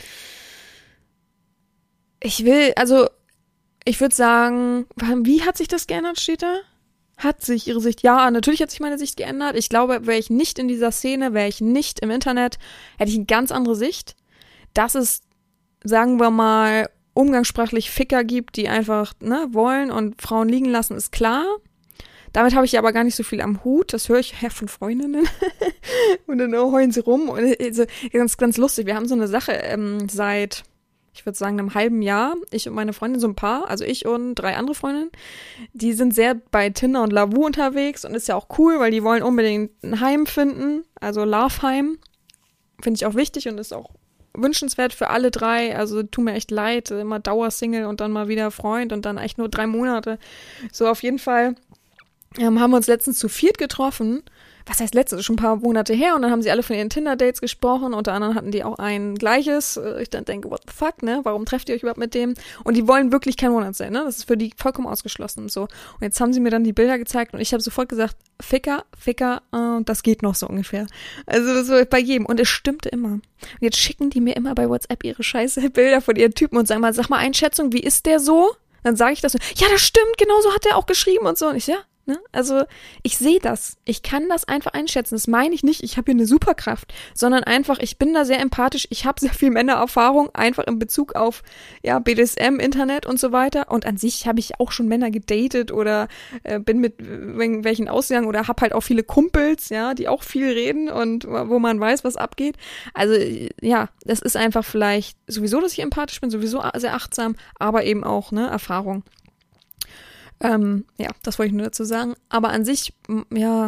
Ich will, also ich würde sagen, wie hat sich das geändert, steht da? Hat sich ihre Sicht, ja, natürlich hat sich meine Sicht geändert. Ich glaube, wäre ich nicht in dieser Szene, wäre ich nicht im Internet, hätte ich eine ganz andere Sicht. Dass es, sagen wir mal, umgangssprachlich Ficker gibt, die einfach, ne, wollen und Frauen liegen lassen, ist klar. Damit habe ich aber gar nicht so viel am Hut. Das höre ich ja von Freundinnen. Und dann heulen sie rum. Und also, ganz, ganz lustig. Wir haben so eine Sache ähm, seit ich würde sagen, einem halben Jahr, ich und meine Freundin, so ein Paar, also ich und drei andere Freundinnen, die sind sehr bei Tinder und Lavu unterwegs und ist ja auch cool, weil die wollen unbedingt ein Heim finden, also Loveheim, finde ich auch wichtig und ist auch wünschenswert für alle drei, also tut mir echt leid, immer Dauersingle und dann mal wieder Freund und dann echt nur drei Monate. So, auf jeden Fall ähm, haben wir uns letztens zu viert getroffen. Was heißt letztens? Schon ein paar Monate her und dann haben sie alle von ihren Tinder-Dates gesprochen, unter anderem hatten die auch ein gleiches. Ich dann denke, what the fuck, ne? Warum trefft ihr euch überhaupt mit dem? Und die wollen wirklich kein Monat sein, ne? Das ist für die vollkommen ausgeschlossen und so. Und jetzt haben sie mir dann die Bilder gezeigt und ich habe sofort gesagt, Ficker, Ficker, äh, das geht noch so ungefähr. Also so bei jedem. Und es stimmte immer. Und jetzt schicken die mir immer bei WhatsApp ihre scheiße Bilder von ihren Typen und sagen mal, sag mal Einschätzung, wie ist der so? Dann sage ich das so, ja, das stimmt, genau so hat er auch geschrieben und so. Und ich, ja, ne? Also ich sehe das. Ich kann das einfach einschätzen. Das meine ich nicht, ich habe hier eine Superkraft, sondern einfach, ich bin da sehr empathisch. Ich habe sehr viel Männererfahrung, einfach in Bezug auf ja B D S M, Internet und so weiter. Und an sich habe ich auch schon Männer gedatet oder äh, bin mit welchen ausgegangen oder habe halt auch viele Kumpels, ja, die auch viel reden und wo man weiß, was abgeht. Also ja, das ist einfach vielleicht sowieso, dass ich empathisch bin, sowieso sehr achtsam, aber eben auch ne Erfahrung. Ähm, ja, das wollte ich nur dazu sagen. Aber an sich, ja,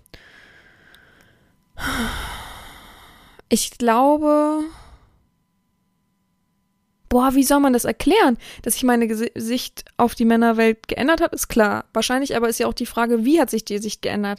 ich glaube, boah, wie soll man das erklären? Dass sich meine Ges- Sicht auf die Männerwelt geändert hat, ist klar. Wahrscheinlich aber ist ja auch die Frage, wie hat sich die Sicht geändert?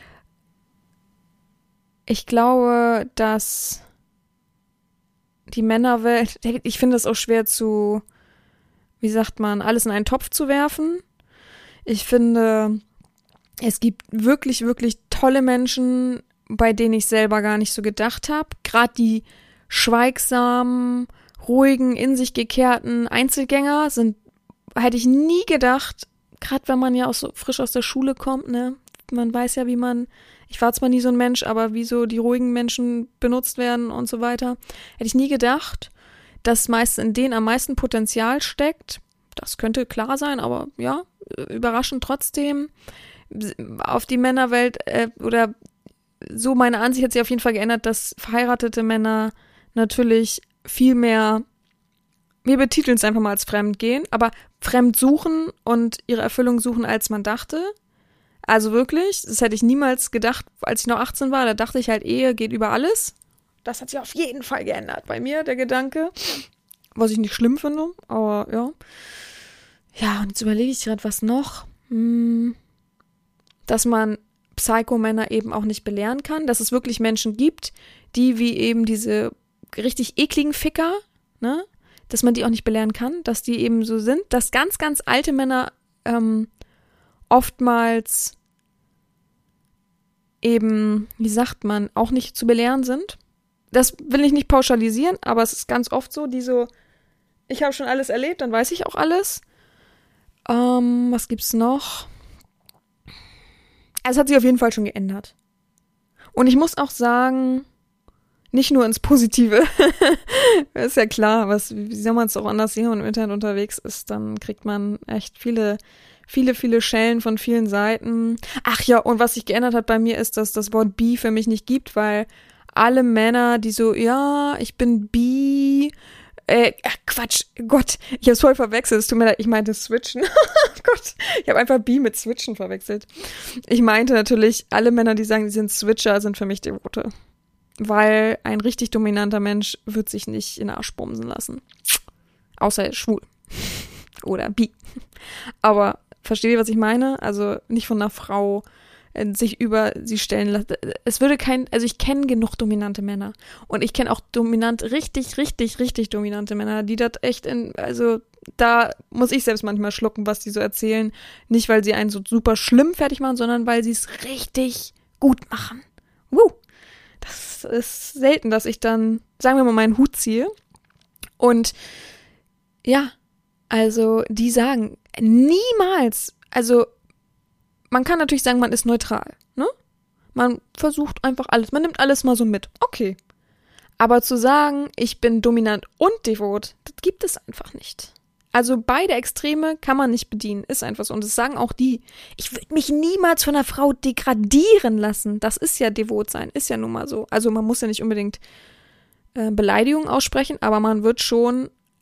Ich glaube, dass die Männerwelt, ich finde es auch schwer zu, wie sagt man, alles in einen Topf zu werfen. Ich finde, es gibt wirklich, wirklich tolle Menschen, bei denen ich selber gar nicht so gedacht habe. Gerade die schweigsamen, ruhigen, in sich gekehrten Einzelgänger sind, hätte ich nie gedacht, gerade wenn man ja auch so frisch aus der Schule kommt, ne? Man weiß ja, wie man, ich war zwar nie so ein Mensch, aber wie so die ruhigen Menschen benutzt werden und so weiter. Hätte ich nie gedacht, dass meist in denen am meisten Potenzial steckt. Das könnte klar sein, aber ja, überraschend trotzdem. Auf die Männerwelt äh, oder so meine Ansicht hat sich auf jeden Fall geändert, dass verheiratete Männer natürlich viel mehr, wir betiteln es einfach mal als fremd gehen, aber fremd suchen und ihre Erfüllung suchen, als man dachte. Also wirklich, das hätte ich niemals gedacht, als ich noch achtzehn war, da dachte ich halt, Ehe geht über alles. Das hat sich auf jeden Fall geändert bei mir, der Gedanke. Was ich nicht schlimm finde, aber ja. Ja, und jetzt überlege ich gerade, was noch. Hm, dass man Psycho-Männer eben auch nicht belehren kann, dass es wirklich Menschen gibt, die wie eben diese richtig ekligen Ficker, ne, dass man die auch nicht belehren kann, dass die eben so sind, dass ganz, ganz alte Männer ähm, oftmals eben, wie sagt man, auch nicht zu belehren sind. Das will ich nicht pauschalisieren, aber es ist ganz oft so, die so, ich habe schon alles erlebt, dann weiß ich auch alles. Ähm, was gibt's noch? Es hat sich auf jeden Fall schon geändert. Und ich muss auch sagen, nicht nur ins Positive. Ist ja klar, was, wie soll man es auch anders sehen, wenn man im Internet unterwegs ist, dann kriegt man echt viele, viele, viele Schellen von vielen Seiten. Ach ja, und was sich geändert hat bei mir ist, dass das Wort bi für mich nicht gibt, weil alle Männer, die so, ja, ich bin bi, Äh, ach Quatsch, Gott, ich hab's voll verwechselt, es tut mir leid, ich meinte switchen. Gott, ich habe einfach bi mit switchen verwechselt. Ich meinte natürlich, alle Männer, die sagen, sie sind Switcher, sind für mich Devote. Weil ein richtig dominanter Mensch wird sich nicht in den Arsch bumsen lassen. Außer er ist schwul. Oder bi. Aber versteht ihr, was ich meine? Also nicht von einer Frau sich über sie stellen lassen. Es würde kein, also ich kenne genug dominante Männer. Und ich kenne auch dominant, richtig, richtig, richtig dominante Männer, die das echt in, also da muss ich selbst manchmal schlucken, was die so erzählen. Nicht, weil sie einen so super schlimm fertig machen, sondern weil sie es richtig gut machen. Woo! Das ist selten, dass ich dann, sagen wir mal, meinen Hut ziehe. Und ja, also die sagen niemals, also man kann natürlich sagen, man ist neutral, ne? Man versucht einfach alles, man nimmt alles mal so mit. Okay. Aber zu sagen, ich bin dominant und devot, das gibt es einfach nicht. Also beide Extreme kann man nicht bedienen, ist einfach so. Und das sagen auch die. Ich würde mich niemals von einer Frau degradieren lassen. Das ist ja devot sein, ist ja nun mal so. Also man muss ja nicht unbedingt äh, Beleidigungen aussprechen, aber man wird schon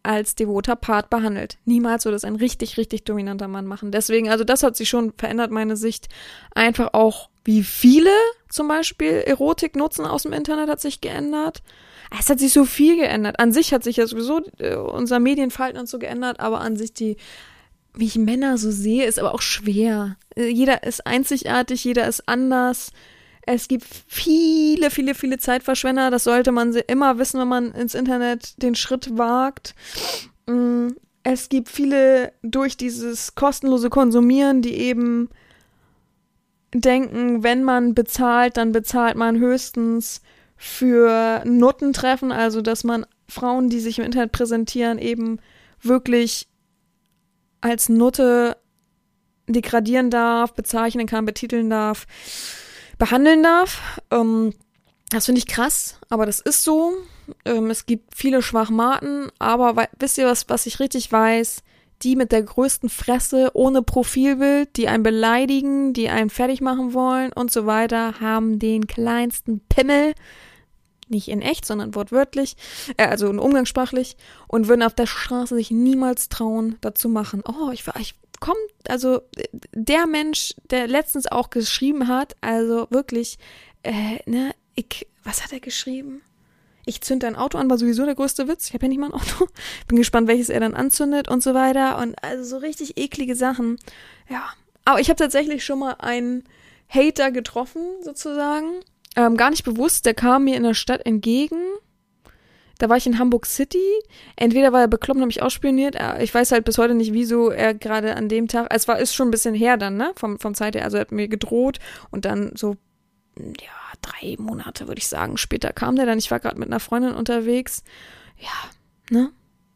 als devoter Part behandelt. Niemals würde es ein richtig, richtig dominanter Mann machen. Deswegen, also das hat sich schon verändert, meine Sicht. Einfach auch, wie viele zum Beispiel Erotik nutzen aus dem Internet, hat sich geändert. Es hat sich so viel geändert. An sich hat sich ja sowieso äh, unser Medienverhalten und so geändert, aber an sich die, wie ich Männer so sehe, ist aber auch schwer. Äh, jeder ist einzigartig, jeder ist anders. Es gibt viele, viele, viele Zeitverschwender. Das sollte man immer wissen, wenn man ins Internet den Schritt wagt. Es gibt viele durch dieses kostenlose Konsumieren, die eben denken, wenn man bezahlt, dann bezahlt man höchstens für Nuttentreffen. Also, dass man Frauen, die sich im Internet präsentieren, eben wirklich als Nutte degradieren darf, bezeichnen kann, betiteln darf, behandeln darf. Ähm, das finde ich krass, aber das ist so. Ähm, es gibt viele Schwachmaten, aber we- wisst ihr, was, was ich richtig weiß? Die mit der größten Fresse, ohne Profilbild, die einen beleidigen, die einen fertig machen wollen und so weiter, haben den kleinsten Pimmel, nicht in echt, sondern wortwörtlich, äh, also umgangssprachlich, und würden auf der Straße sich niemals trauen, dazu machen. Oh, ich war, ich kommt, also der Mensch, der letztens auch geschrieben hat, also wirklich, äh, ne, ich, was hat er geschrieben? Ich zünd ein Auto an, war sowieso der größte Witz. Ich habe ja nicht mal ein Auto. Bin gespannt, welches er dann anzündet und so weiter. Und also so richtig eklige Sachen. Ja, aber ich habe tatsächlich schon mal einen Hater getroffen, sozusagen. Ähm, gar nicht bewusst, der kam mir in der Stadt entgegen. Da war ich in Hamburg City. Entweder war er bekloppt und hat mich ausspioniert. Ich weiß halt bis heute nicht, wieso er gerade an dem Tag, es war, ist schon ein bisschen her dann, ne, vom, vom Zeit her. Also er hat mir gedroht und dann so, ja, drei Monate, würde ich sagen, später kam der dann. Ich war gerade mit einer Freundin unterwegs. Ja, ne?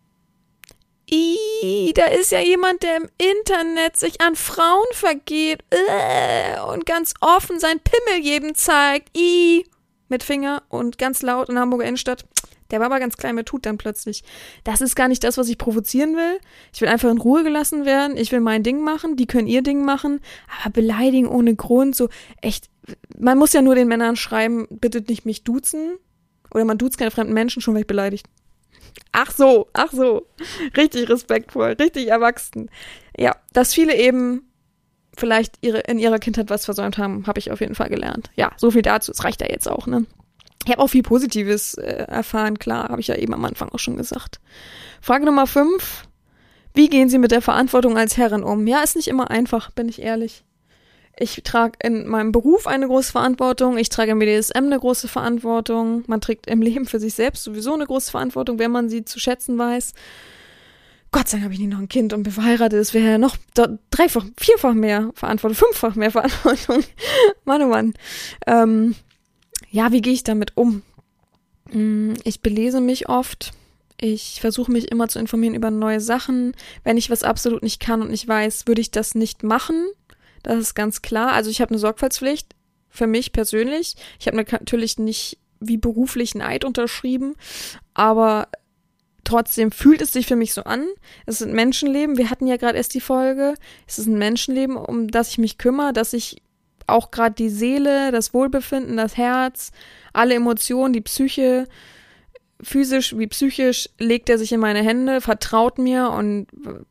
Ih, da ist ja jemand, der im Internet sich an Frauen vergeht äh, und ganz offen sein Pimmel jedem zeigt. Ih, mit Finger und ganz laut in der Hamburger Innenstadt. Der war aber ganz klein, mir tut dann plötzlich. Das ist gar nicht das, was ich provozieren will. Ich will einfach in Ruhe gelassen werden. Ich will mein Ding machen. Die können ihr Ding machen. Aber beleidigen ohne Grund, so echt. Man muss ja nur den Männern schreiben, bitte nicht mich duzen. Oder man duzt keine fremden Menschen, schon werd ich beleidigt. Ach so, ach so. Richtig respektvoll, richtig erwachsen. Ja, dass viele eben vielleicht ihre, in ihrer Kindheit was versäumt haben, habe ich auf jeden Fall gelernt. Ja, so viel dazu. Es reicht ja jetzt auch, ne? Ich habe auch viel Positives äh, erfahren, klar, habe ich ja eben am Anfang auch schon gesagt. Frage Nummer fünf. Wie gehen Sie mit der Verantwortung als Herrin um? Ja, ist nicht immer einfach, bin ich ehrlich. Ich trage in meinem Beruf eine große Verantwortung, ich trage im B D S M eine große Verantwortung, man trägt im Leben für sich selbst sowieso eine große Verantwortung, wenn man sie zu schätzen weiß. Gott sei Dank habe ich nicht noch ein Kind und bin verheiratet, es wäre ja noch dreifach, vierfach mehr Verantwortung, fünffach mehr Verantwortung. Mann, oh Mann. Ähm, Ja, wie gehe ich damit um? Ich belese mich oft. Ich versuche mich immer zu informieren über neue Sachen. Wenn ich was absolut nicht kann und nicht weiß, würde ich das nicht machen. Das ist ganz klar. Also ich habe eine Sorgfaltspflicht für mich persönlich. Ich habe natürlich nicht wie beruflich einen Eid unterschrieben, aber trotzdem fühlt es sich für mich so an. Es sind Menschenleben. Wir hatten ja gerade erst die Folge. Es ist ein Menschenleben, um das ich mich kümmere, dass ich auch gerade die Seele, das Wohlbefinden, das Herz, alle Emotionen, die Psyche, physisch wie psychisch, legt er sich in meine Hände, vertraut mir und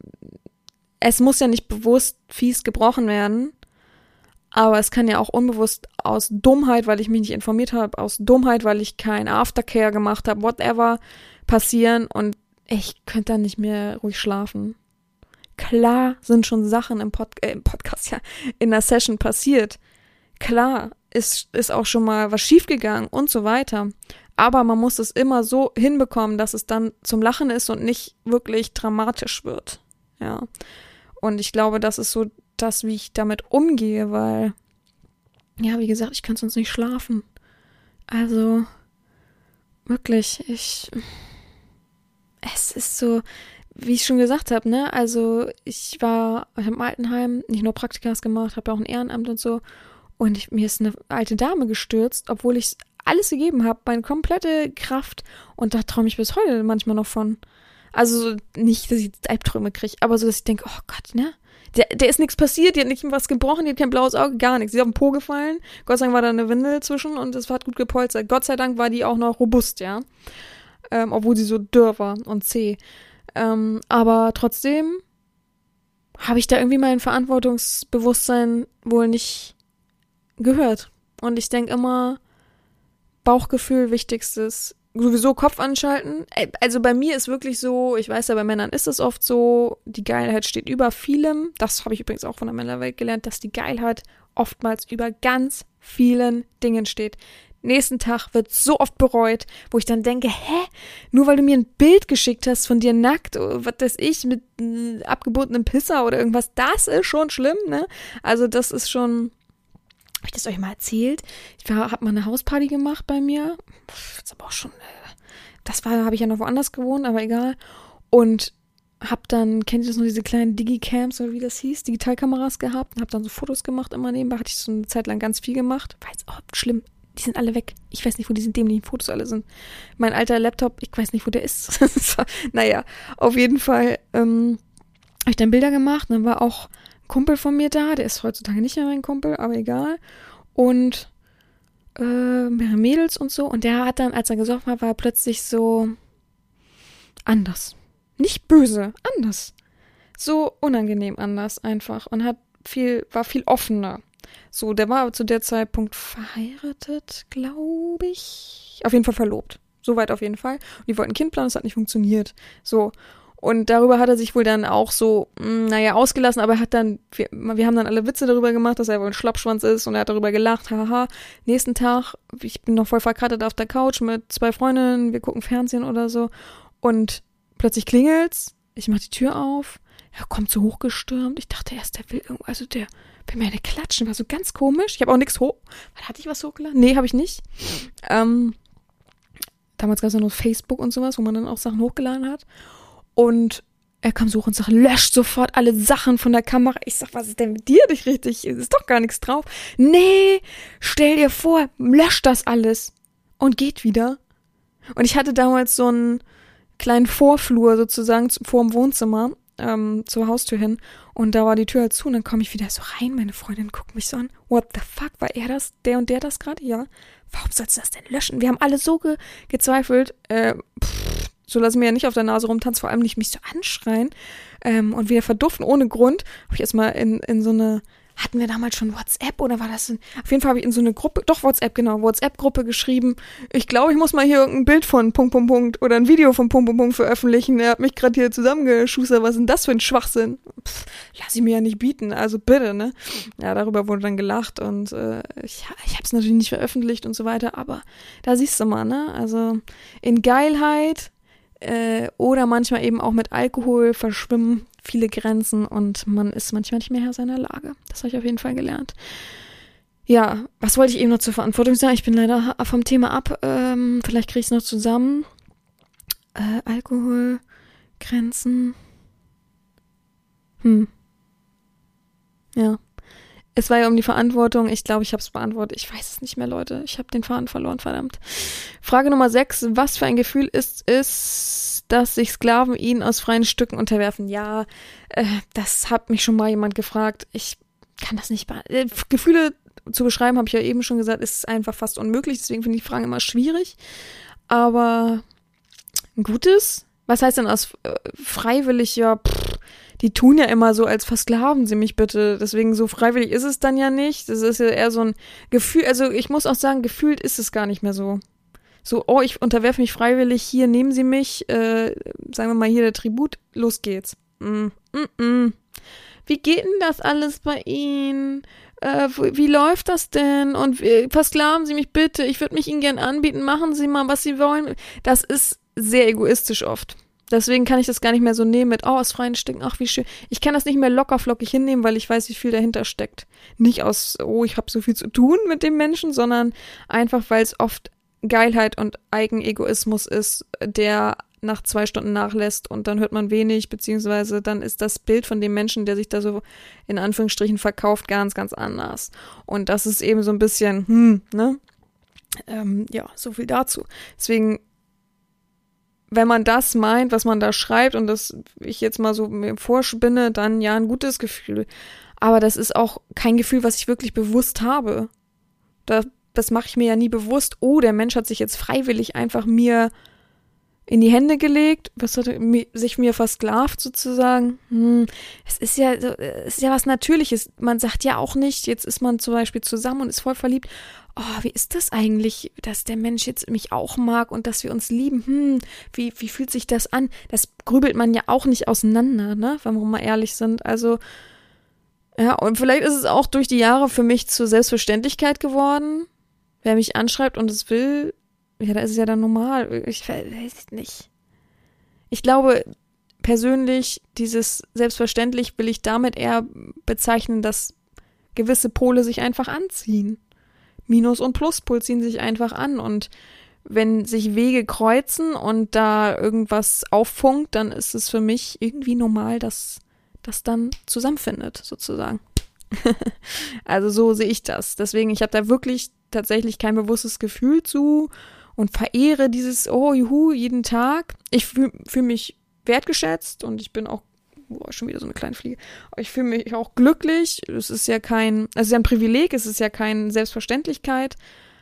es muss ja nicht bewusst fies gebrochen werden, aber es kann ja auch unbewusst aus Dummheit, weil ich mich nicht informiert habe, aus Dummheit, weil ich kein Aftercare gemacht habe, whatever, passieren und ich könnte dann nicht mehr ruhig schlafen. Klar sind schon Sachen im, Pod- äh, im Podcast, ja, in der Session passiert. Klar ist, ist auch schon mal was schiefgegangen und so weiter. Aber man muss es immer so hinbekommen, dass es dann zum Lachen ist und nicht wirklich dramatisch wird. Ja. Und ich glaube, das ist so das, wie ich damit umgehe, weil, ja, wie gesagt, ich kann sonst nicht schlafen. Also, wirklich, ich, es ist so, wie ich schon gesagt habe, ne, also ich war im Altenheim, nicht nur Praktikas gemacht, habe ja auch ein Ehrenamt und so und ich, mir ist eine alte Dame gestürzt, obwohl ich alles gegeben habe, meine komplette Kraft und da träume ich bis heute manchmal noch von. Also nicht, dass ich Albträume kriege, aber so, dass ich denke, oh Gott, ne, der, der ist nichts passiert, die hat nicht was gebrochen, die hat kein blaues Auge, gar nichts, sie ist auf den Po gefallen, Gott sei Dank war da eine Windel zwischen und es hat gut gepolstert, Gott sei Dank war die auch noch robust, ja, ähm, obwohl sie so dürr war und zäh. Ähm, aber trotzdem habe ich da irgendwie mein Verantwortungsbewusstsein wohl nicht gehört. Und ich denke immer, Bauchgefühl, wichtigstes. Sowieso Kopf anschalten. Also bei mir ist wirklich so, ich weiß ja, bei Männern ist es oft so, die Geilheit steht über vielem. Das habe ich übrigens auch von der Männerwelt gelernt, dass die Geilheit oftmals über ganz vielen Dingen steht. Nächsten Tag wird so oft bereut, wo ich dann denke, hä, nur weil du mir ein Bild geschickt hast von dir nackt, was weiß ich, mit äh, abgebundenem Pisser oder irgendwas, das ist schon schlimm, ne? Also das ist schon, habe ich das euch mal erzählt? Ich habe mal eine Hausparty gemacht bei mir, das ist aber auch schon, äh, das war, habe ich ja noch woanders gewohnt, aber egal. Und hab dann, kennt ihr das noch, diese kleinen Digicams oder wie das hieß, Digitalkameras gehabt und hab dann so Fotos gemacht immer nebenbei, hatte ich so eine Zeit lang ganz viel gemacht. War jetzt auch schlimm, die sind alle weg. Ich weiß nicht, wo die sind, dämlichen Fotos alle sind. Mein alter Laptop, ich weiß nicht, wo der ist. Naja, auf jeden Fall ähm, habe ich dann Bilder gemacht und dann war auch ein Kumpel von mir da, der ist heutzutage nicht mehr mein Kumpel, aber egal. Und äh, mehrere Mädels und so und der hat dann, als er gesoffen hat, war er plötzlich so anders. Nicht böse, anders. So unangenehm anders einfach und hat viel, war viel offener. So, der war aber zu der Zeitpunkt verheiratet, glaube ich. Auf jeden Fall verlobt. Soweit auf jeden Fall. Und die wollten ein Kind planen, das hat nicht funktioniert. So. Und darüber hat er sich wohl dann auch so, mh, naja, ausgelassen, aber er hat dann, wir, wir haben dann alle Witze darüber gemacht, dass er wohl ein Schlappschwanz ist und er hat darüber gelacht, haha. Nächsten Tag, ich bin noch voll verkrattet auf der Couch mit zwei Freundinnen, wir gucken Fernsehen oder so und plötzlich klingelt's, ich mach die Tür auf, er kommt so hochgestürmt, ich dachte erst, der will irgendwo, also der will mir eine klatschen, war so ganz komisch, ich habe auch nichts hoch, hatte ich was hochgeladen? Nee, habe ich nicht. Ähm, damals gab es ja nur Facebook und sowas, wo man dann auch Sachen hochgeladen hat und er kam so hoch und sagt, löscht sofort alle Sachen von der Kamera. Ich sag, was ist denn mit dir nicht richtig? Ist doch gar nichts drauf. Nee, stell dir vor, löscht das alles und geht wieder. Und ich hatte damals so einen kleinen Vorflur sozusagen vor dem Wohnzimmer, ähm, zur Haustür hin und da war die Tür halt zu und dann komme ich wieder so rein, meine Freundin guckt mich so an, what the fuck, war er das, der und der das gerade? Ja, warum sollst du das denn löschen? Wir haben alle so ge- gezweifelt, äh, pff, so lassen wir ja nicht auf der Nase rumtanzen, vor allem nicht mich so anschreien ähm, und wir verduften ohne Grund, habe ich erstmal in, in so eine, hatten wir damals schon WhatsApp oder war das, in, auf jeden Fall habe ich in so eine Gruppe, doch WhatsApp, genau, WhatsApp-Gruppe geschrieben, ich glaube, ich muss mal hier irgendein Bild von Punkt, Punkt, Punkt oder ein Video von Punkt, Punkt, Punkt veröffentlichen, er hat mich gerade hier zusammengeschustert, was ist denn das für ein Schwachsinn? Pff, lass ich mir ja nicht bieten, also bitte, ne? Ja, darüber wurde dann gelacht und äh, ich, ich habe es natürlich nicht veröffentlicht und so weiter, aber da siehst du mal, ne? Also in Geilheit äh, oder manchmal eben auch mit Alkohol verschwimmen viele Grenzen und man ist manchmal nicht mehr Herr seiner Lage. Das habe ich auf jeden Fall gelernt. Ja, was wollte ich eben noch zur Verantwortung sagen? Ich bin leider vom Thema ab. Ähm, vielleicht kriege ich es noch zusammen. Äh, Alkohol, Grenzen. Hm. Ja. Es war ja um die Verantwortung. Ich glaube, ich habe es beantwortet. Ich weiß es nicht mehr, Leute. Ich habe den Faden verloren, verdammt. Frage Nummer sechs. Was für ein Gefühl ist es, dass sich Sklaven ihnen aus freien Stücken unterwerfen? Ja, äh, das hat mich schon mal jemand gefragt. Ich kann das nicht be- äh, Gefühle zu beschreiben, habe ich ja eben schon gesagt, ist einfach fast unmöglich. Deswegen finde ich die Fragen immer schwierig. Aber ein gutes? Was heißt denn aus äh, freiwillig? Ja, pff, die tun ja immer so, als versklaven sie mich bitte. Deswegen so freiwillig ist es dann ja nicht. Das ist ja eher so ein Gefühl. Also ich muss auch sagen, gefühlt ist es gar nicht mehr so. So, oh, ich unterwerfe mich freiwillig, hier nehmen sie mich, äh, sagen wir mal hier der Tribut, los geht's. Mm, mm, mm. Wie geht denn das alles bei Ihnen? Äh, wie, wie läuft das denn? Und wie, versklaven Sie mich bitte, ich würde mich Ihnen gern anbieten, machen Sie mal, was Sie wollen. Das ist sehr egoistisch oft. Deswegen kann ich das gar nicht mehr so nehmen mit, oh, aus freien Stücken, ach, wie schön. Ich kann das nicht mehr lockerflockig hinnehmen, weil ich weiß, wie viel dahinter steckt. Nicht aus, oh, ich habe so viel zu tun mit dem Menschen, sondern einfach, weil es oft Geilheit und Eigenegoismus ist, der nach zwei Stunden nachlässt und dann hört man wenig, beziehungsweise dann ist das Bild von dem Menschen, der sich da so in Anführungsstrichen verkauft, ganz, ganz anders. Und das ist eben so ein bisschen, hm, ne? Ähm, ja, so viel dazu. Deswegen, wenn man das meint, was man da schreibt und das ich jetzt mal so mir vorspinne, dann ja, ein gutes Gefühl. Aber das ist auch kein Gefühl, was ich wirklich bewusst habe. Da Das mache ich mir ja nie bewusst, oh, der Mensch hat sich jetzt freiwillig einfach mir in die Hände gelegt, was hat er, sich mir versklavt sozusagen. Hm, es ist ja, es ist ja was Natürliches. Man sagt ja auch nicht, jetzt ist man zum Beispiel zusammen und ist voll verliebt. Oh, wie ist das eigentlich, dass der Mensch jetzt mich auch mag und dass wir uns lieben? Hm, wie, wie fühlt sich das an? Das grübelt man ja auch nicht auseinander, ne? Wenn wir mal ehrlich sind. Also, ja, und vielleicht ist es auch durch die Jahre für mich zur Selbstverständlichkeit geworden. Wer mich anschreibt und es will, ja, da ist es ja dann normal. Ich weiß nicht. Ich glaube, persönlich, dieses selbstverständlich will ich damit eher bezeichnen, dass gewisse Pole sich einfach anziehen. Minus- und Pluspol ziehen sich einfach an. Und wenn sich Wege kreuzen und da irgendwas auffunkt, dann ist es für mich irgendwie normal, dass das dann zusammenfindet, sozusagen. Also so sehe ich das. Deswegen, ich habe da wirklich tatsächlich kein bewusstes Gefühl zu und verehre dieses, oh juhu, jeden Tag. Ich fühle fühl mich wertgeschätzt und ich bin auch, boah, schon wieder so eine kleine Fliege, ich fühle mich auch glücklich. Es ist ja kein, es ist ja ein Privileg, es ist ja keine Selbstverständlichkeit.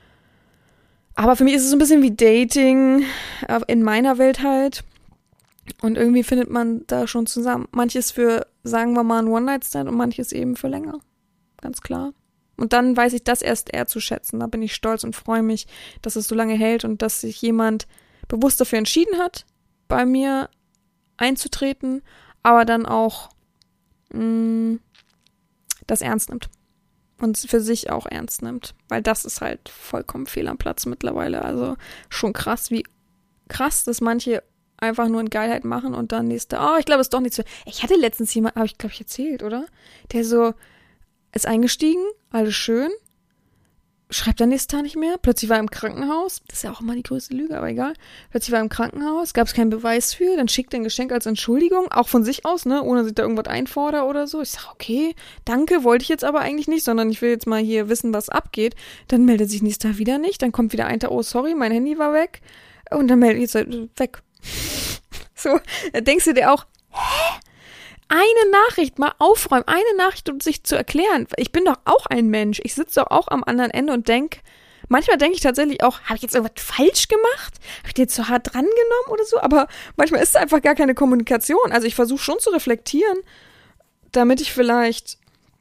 Aber für mich ist es so ein bisschen wie Dating, in meiner Welt halt. Und irgendwie findet man da schon zusammen. Manches für, sagen wir mal, ein One-Night-Stand und manches eben für länger. Ganz klar. Und dann weiß ich das erst eher zu schätzen. Da bin ich stolz und freue mich, dass es so lange hält und dass sich jemand bewusst dafür entschieden hat, bei mir einzutreten, aber dann auch mh, das ernst nimmt. Und für sich auch ernst nimmt. Weil das ist halt vollkommen fehl am Platz mittlerweile. Also schon krass, wie krass, dass manche einfach nur in Geilheit machen und dann nächste, oh, ich glaube, es ist doch nicht so. Ich hatte letztens jemand, habe ich, glaube ich, erzählt, oder? Der so ist eingestiegen, alles schön, schreibt dann nächsten Tag nicht mehr, plötzlich war er im Krankenhaus, das ist ja auch immer die größte Lüge, aber egal, plötzlich war er im Krankenhaus, gab es keinen Beweis für, dann schickt er ein Geschenk als Entschuldigung, auch von sich aus, ne, ohne dass ich da irgendwas einfordere oder so. Ich sage, okay, danke, wollte ich jetzt aber eigentlich nicht, sondern ich will jetzt mal hier wissen, was abgeht. Dann meldet sich nächsten Tag wieder nicht, dann kommt wieder ein Tag, oh, sorry, mein Handy war weg und dann meldet jetzt weg. So, da denkst du dir auch, hä? Eine Nachricht, mal aufräumen, eine Nachricht, um sich zu erklären. Ich bin doch auch ein Mensch. Ich sitze doch auch am anderen Ende und denke, manchmal denke ich tatsächlich auch, habe ich jetzt irgendwas falsch gemacht? Habe ich dir jetzt zu hart drangenommen oder so? Aber manchmal ist es einfach gar keine Kommunikation. Also ich versuche schon zu reflektieren, damit ich vielleicht,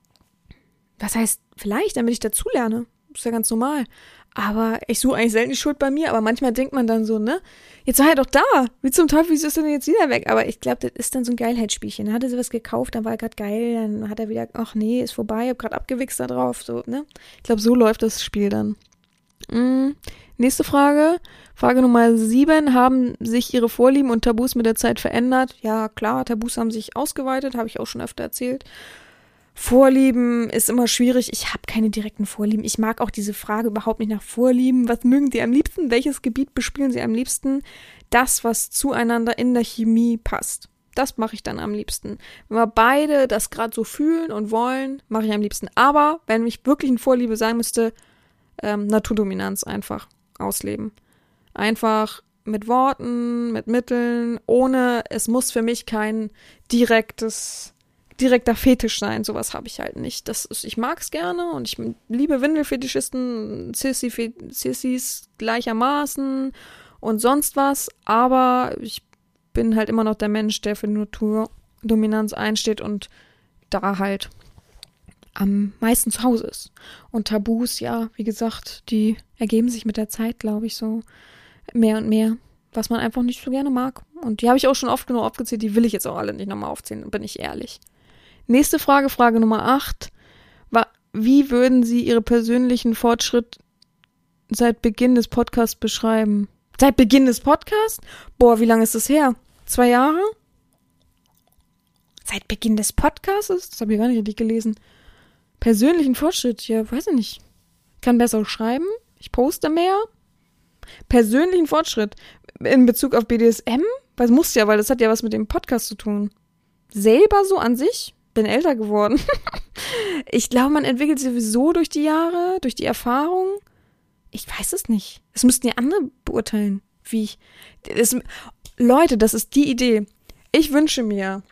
was heißt vielleicht, damit ich dazulerne. Ist ja ganz normal. Aber ich suche eigentlich selten die Schuld bei mir, aber manchmal denkt man dann so, ne, jetzt war er doch da, wie zum Teufel, wieso ist er denn jetzt wieder weg? Aber ich glaube, das ist dann so ein Geilheitsspielchen. Dann hat er sich was gekauft, dann war er gerade geil, dann hat er wieder, ach nee, ist vorbei, hab gerade abgewichst da drauf, so, ne. Ich glaube, so läuft das Spiel dann. Mhm. Nächste Frage, Frage Nummer sieben, haben sich Ihre Vorlieben und Tabus mit der Zeit verändert? Ja, klar, Tabus haben sich ausgeweitet, habe ich auch schon öfter erzählt. Vorlieben ist immer schwierig. Ich habe keine direkten Vorlieben. Ich mag auch diese Frage überhaupt nicht nach Vorlieben. Was mögen Sie am liebsten? Welches Gebiet bespielen Sie am liebsten? Das, was zueinander in der Chemie passt. Das mache ich dann am liebsten. Wenn wir beide das gerade so fühlen und wollen, mache ich am liebsten. Aber wenn ich wirklich eine Vorliebe sagen müsste, ähm, Naturdominanz einfach ausleben. Einfach mit Worten, mit Mitteln, ohne, es muss für mich kein direktes direkter Fetisch sein, sowas habe ich halt nicht. Das ist, ich mag es gerne und ich liebe Windelfetischisten, Sissy, Sissys gleichermaßen und sonst was, aber ich bin halt immer noch der Mensch, der für Naturdominanz einsteht und da halt am meisten zu Hause ist. Und Tabus, ja, wie gesagt, die ergeben sich mit der Zeit, glaube ich, so mehr und mehr, was man einfach nicht so gerne mag. Und die habe ich auch schon oft genug aufgezählt, die will ich jetzt auch alle nicht nochmal aufzählen, bin ich ehrlich. Nächste Frage, Frage Nummer acht. Wie würden Sie Ihre persönlichen Fortschritte seit Beginn des Podcasts beschreiben? Seit Beginn des Podcasts? Boah, wie lange ist das her? Zwei Jahre? Seit Beginn des Podcasts? Das habe ich gar nicht richtig gelesen. Persönlichen Fortschritt? Ja, weiß ich nicht. Ich kann besser schreiben. Ich poste mehr. Persönlichen Fortschritt in Bezug auf B D S M? Das muss ja, weil das hat ja was mit dem Podcast zu tun. Selber so an sich? Bin älter geworden. Ich glaube, man entwickelt sich sowieso durch die Jahre, durch die Erfahrung. Ich weiß es nicht. Das müssten ja andere beurteilen, wie ich. Das, Leute, das ist die Idee. Ich wünsche mir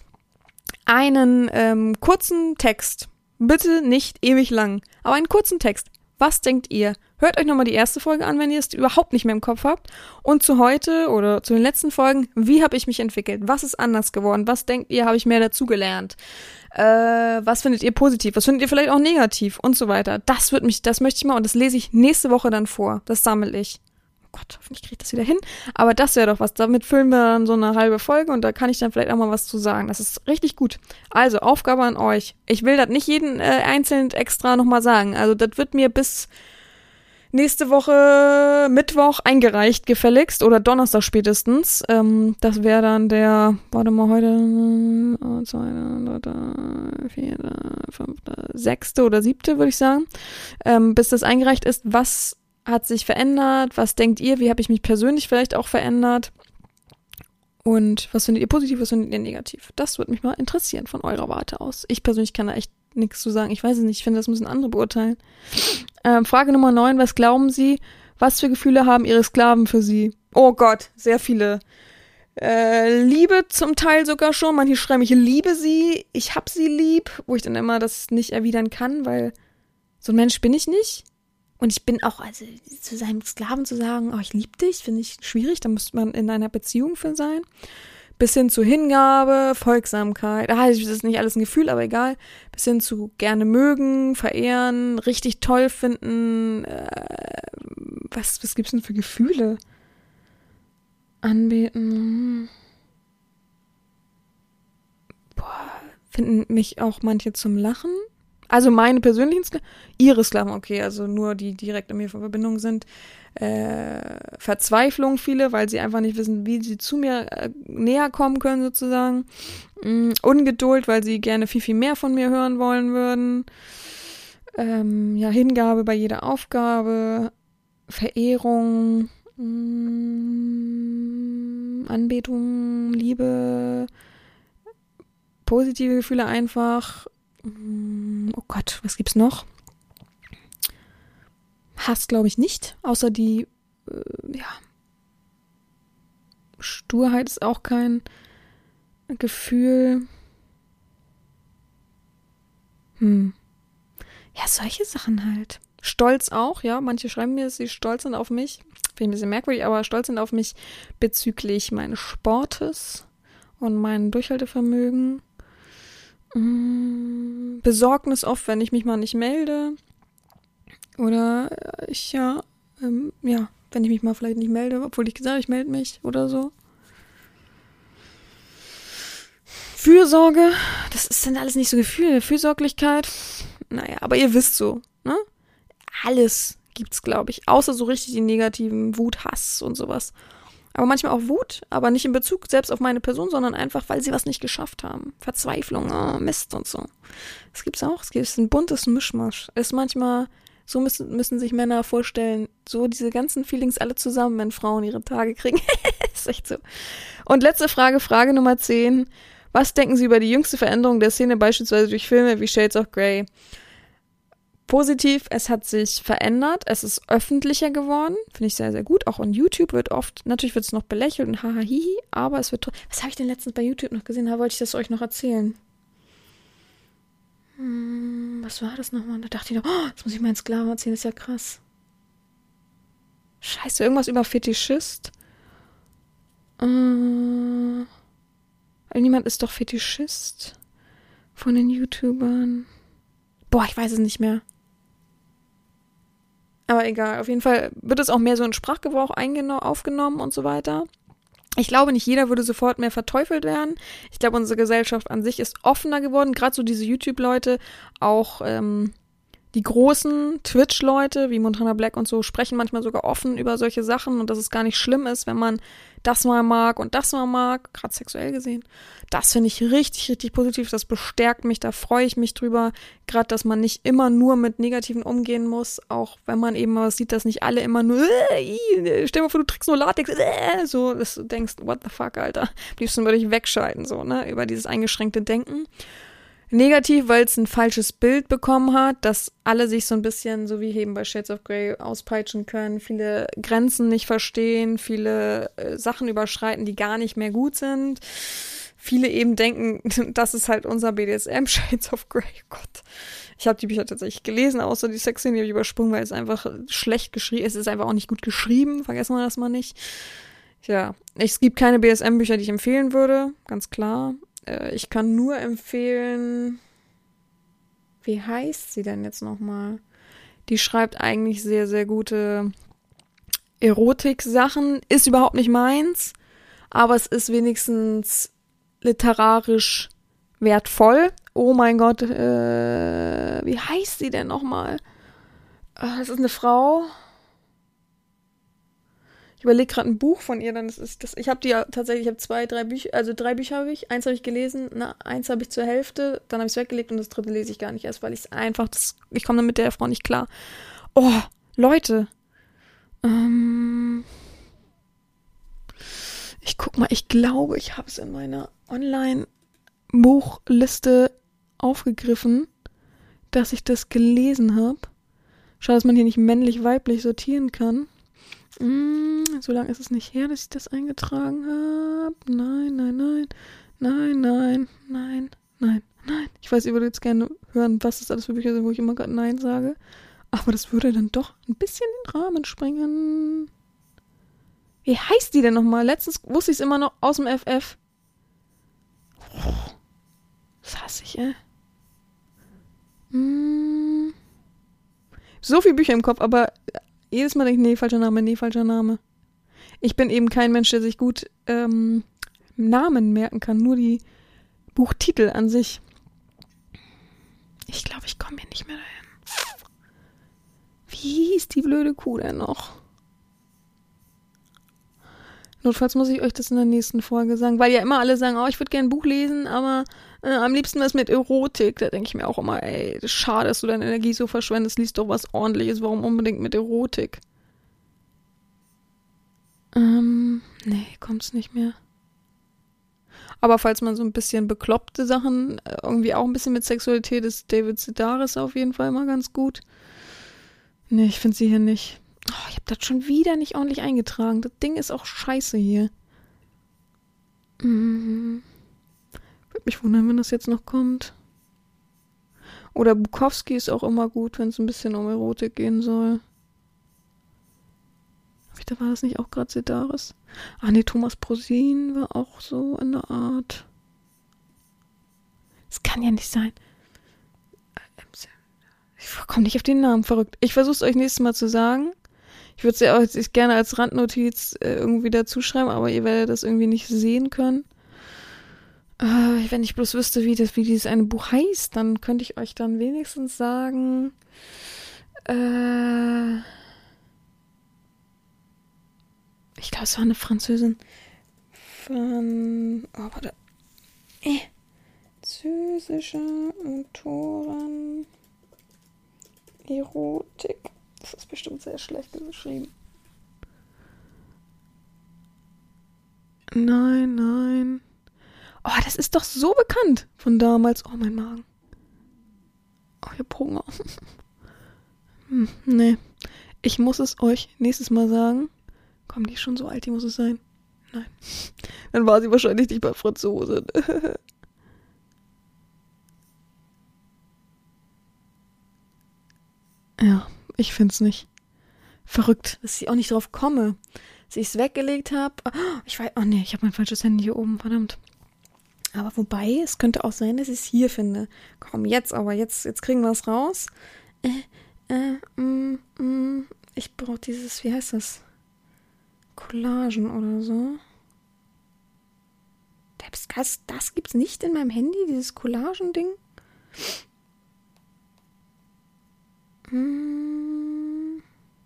einen ähm, kurzen Text. Bitte nicht ewig lang, aber einen kurzen Text. Was denkt ihr? Hört euch nochmal die erste Folge an, wenn ihr es überhaupt nicht mehr im Kopf habt. Und zu heute oder zu den letzten Folgen, wie habe ich mich entwickelt? Was ist anders geworden? Was denkt ihr, habe ich mehr dazugelernt? Äh, was findet ihr positiv? Was findet ihr vielleicht auch negativ? Und so weiter. Das wird mich, das möchte ich mal und das lese ich nächste Woche dann vor. Das sammle ich. Oh Gott, hoffentlich kriege ich das wieder hin. Aber das wäre doch was. Damit füllen wir dann so eine halbe Folge und da kann ich dann vielleicht auch mal was zu sagen. Das ist richtig gut. Also, Aufgabe an euch. Ich will das nicht jeden äh, einzeln extra nochmal sagen. Also, das wird mir bis nächste Woche Mittwoch eingereicht, gefälligst. Oder Donnerstag spätestens. Ähm, das wäre dann der, warte mal, heute zweite, dritte, vierte, fünfte, sechste oder siebte, würde ich sagen. Ähm, bis das eingereicht ist, was hat sich verändert? Was denkt ihr? Wie habe ich mich persönlich vielleicht auch verändert? Und was findet ihr positiv, was findet ihr negativ? Das würde mich mal interessieren von eurer Warte aus. Ich persönlich kann da echt nichts zu sagen. Ich weiß es nicht. Ich finde, das müssen andere beurteilen. Ähm, Frage Nummer neun. Was glauben Sie, was für Gefühle haben Ihre Sklaven für Sie? Oh Gott, sehr viele. Äh, Liebe zum Teil sogar schon. Manche schreiben, ich liebe sie, ich hab sie lieb, wo ich dann immer das nicht erwidern kann, weil so ein Mensch bin ich nicht. Und ich bin auch, also zu seinem Sklaven zu sagen, oh, ich liebe dich, finde ich schwierig, da müsste man in einer Beziehung für sein. Bis hin zu Hingabe, Folgsamkeit, ah, das ist nicht alles ein Gefühl, aber egal. Bis hin zu gerne mögen, verehren, richtig toll finden. Äh, was, was gibt's denn für Gefühle? Anbeten. Boah, finden mich auch manche zum Lachen. Also meine persönlichen Sklaven, ihre Sklaven, okay, also nur die direkt in mir von Verbindung sind. Äh, Verzweiflung viele, weil sie einfach nicht wissen, wie sie zu mir äh, näher kommen können sozusagen. Mm, Ungeduld, weil sie gerne viel, viel mehr von mir hören wollen würden. Ähm, ja, Hingabe bei jeder Aufgabe. Verehrung. Mm, Anbetung, Liebe. Positive Gefühle einfach. Oh Gott, was gibt's noch? Hass glaube ich nicht, außer die, äh, ja, Sturheit ist auch kein Gefühl. Hm. Ja, solche Sachen halt. Stolz auch, ja, manche schreiben mir, dass sie stolz sind auf mich. Finde ich ein bisschen merkwürdig, aber stolz sind auf mich bezüglich meines Sportes und mein Durchhaltevermögen. Besorgnis oft, wenn ich mich mal nicht melde. Oder ich ja, ähm, ja, wenn ich mich mal vielleicht nicht melde, obwohl ich gesagt habe, ich melde mich oder so. Fürsorge, das ist dann alles nicht so Gefühle. Fürsorglichkeit, naja, aber ihr wisst so, ne? Alles gibt's, glaube ich, außer so richtig die negativen Wut, Hass und sowas. Aber manchmal auch Wut, aber nicht in Bezug selbst auf meine Person, sondern einfach, weil sie was nicht geschafft haben. Verzweiflung, oh, Mist und so. Das gibt's auch. Es gibt ein buntes Mischmasch. Es ist manchmal, so müssen, müssen sich Männer vorstellen, so diese ganzen Feelings alle zusammen, wenn Frauen ihre Tage kriegen. Ist echt so. Und letzte Frage, Frage Nummer zehn. Was denken Sie über die jüngste Veränderung der Szene, beispielsweise durch Filme wie Shades of Grey? Positiv, es hat sich verändert, es ist öffentlicher geworden, finde ich sehr, sehr gut. Auch on YouTube wird oft, natürlich wird es noch belächelt und haha hihi, aber es wird, was habe ich denn letztens bei YouTube noch gesehen, da wollte ich das euch noch erzählen. Hm, was war das nochmal? Da dachte ich noch, oh, jetzt muss ich meinen Sklaven erzählen, das ist ja krass. Scheiße, irgendwas über Fetischist. Äh, niemand ist doch Fetischist von den YouTubern. Boah, ich weiß es nicht mehr. Aber egal, auf jeden Fall wird es auch mehr so in Sprachgebrauch eingeno- aufgenommen und so weiter. Ich glaube, nicht jeder würde sofort mehr verteufelt werden. Ich glaube, unsere Gesellschaft an sich ist offener geworden. Gerade so diese YouTube-Leute, auch ähm, die großen Twitch-Leute wie Montana Black und so sprechen manchmal sogar offen über solche Sachen und dass es gar nicht schlimm ist, wenn man das mal mag und das mal mag, gerade sexuell gesehen. Das finde ich richtig, richtig positiv. Das bestärkt mich, da freue ich mich drüber. Gerade, dass man nicht immer nur mit Negativen umgehen muss, auch wenn man eben mal sieht, dass nicht alle immer nur äh, stell dir mal vor, du trägst nur Latex, äh, so, dass du denkst, what the fuck, Alter. Am liebsten würde ich wegschalten, so, ne, über dieses eingeschränkte Denken. Negativ, weil es ein falsches Bild bekommen hat, dass alle sich so ein bisschen, so wie eben bei Shades of Grey, auspeitschen können, viele Grenzen nicht verstehen, viele äh, Sachen überschreiten, die gar nicht mehr gut sind. viele eben denken, das ist halt unser B D S M, Shades of Grey. Oh Gott. Ich habe die Bücher tatsächlich gelesen, außer die Sexszene, die habe ich übersprungen, weil es einfach schlecht geschrieben ist. Es ist einfach auch nicht gut geschrieben, vergessen wir das mal nicht. Ja, es gibt keine B D S M-Bücher, die ich empfehlen würde, ganz klar. Äh, ich kann nur empfehlen, wie heißt sie denn jetzt nochmal? Die schreibt eigentlich sehr, sehr gute Erotik-Sachen. Ist überhaupt nicht meins, aber es ist wenigstens literarisch wertvoll. Oh mein Gott, äh, wie heißt sie denn nochmal? Äh, das ist eine Frau. Ich überlege gerade ein Buch von ihr, dann ist es das. Ich habe die ja tatsächlich, ich habe zwei, drei Bücher, also drei Bücher habe ich. Eins habe ich gelesen, na, eins habe ich zur Hälfte, dann habe ich es weggelegt und das dritte lese ich gar nicht erst, weil ich es einfach, das, ich komme mit der Frau nicht klar. Oh, Leute. Ähm, ich guck mal, ich glaube, ich habe es in meiner Online-Buchliste aufgegriffen, dass ich das gelesen habe. Schade, dass man hier nicht männlich-weiblich sortieren kann. Mm, so lange ist es nicht her, dass ich das eingetragen habe. Nein, nein, nein. Nein, nein, nein, nein, nein. Ich weiß, ihr würdet jetzt gerne hören, was das alles für Bücher sind, wo ich immer gerade Nein sage. Aber das würde dann doch ein bisschen den Rahmen sprengen. Wie heißt die denn nochmal? Letztens wusste ich es immer noch aus dem F F. Das hasse ich, ey. Mm. So viele Bücher im Kopf, aber jedes Mal denke ich, nee, falscher Name, nee, falscher Name. Ich bin eben kein Mensch, der sich gut ähm, Namen merken kann, nur die Buchtitel an sich. Ich glaube, ich komme hier nicht mehr dahin. Wie hieß die blöde Kuh denn noch? Notfalls muss ich euch das in der nächsten Folge sagen, weil ja immer alle sagen, oh, ich würde gerne ein Buch lesen, aber äh, am liebsten was mit Erotik. Da denke ich mir auch immer, ey, das ist schade, dass du deine Energie so verschwendest, liest doch was Ordentliches, warum unbedingt mit Erotik? Ähm, nee, kommt's nicht mehr. Aber falls man so ein bisschen bekloppte Sachen, irgendwie auch ein bisschen mit Sexualität, ist David Sedaris auf jeden Fall mal ganz gut. Nee, ich finde sie hier nicht. Oh, ich habe das schon wieder nicht ordentlich eingetragen. Das Ding ist auch scheiße hier. Mhm. Würde mich wundern, wenn das jetzt noch kommt. Oder Bukowski ist auch immer gut, wenn es ein bisschen um Erotik gehen soll. Da war das nicht auch gerade Sedaris? Ah nee, Thomas Prosin war auch so in der Art. Das kann ja nicht sein. Ich komme nicht auf den Namen, verrückt. Ich versuche es euch nächstes Mal zu sagen. Ich würde es ja auch jetzt gerne als Randnotiz äh, irgendwie dazu schreiben, aber ihr werdet das irgendwie nicht sehen können. Äh, wenn ich bloß wüsste, wie, das, wie dieses eine Buch heißt, dann könnte ich euch dann wenigstens sagen, äh, ich glaube, es war eine Französin von, oh, warte, äh, französische Autorin, Erotik. Das ist bestimmt sehr schlecht geschrieben. Nein, nein. Oh, das ist doch so bekannt von damals. Oh, mein Magen. Oh, ich hab Hunger. hm, nee. Ich muss es euch nächstes Mal sagen. Komm, die ist schon so alt, die muss es sein. Nein. Dann war sie wahrscheinlich nicht bei Franzosen. Ja, ich find's nicht. Verrückt, dass ich auch nicht drauf komme. Dass ich es weggelegt habe. Oh, ich weiß, oh nee, ich habe mein falsches Handy hier oben, verdammt. Aber wobei, es könnte auch sein, dass ich es hier finde. Komm, jetzt aber, jetzt, jetzt kriegen wir es raus. Äh, äh, mm, mm, ich brauche dieses, wie heißt das? Collagen oder so. Das, das gibt's nicht in meinem Handy, dieses Collagen-Ding. Hm.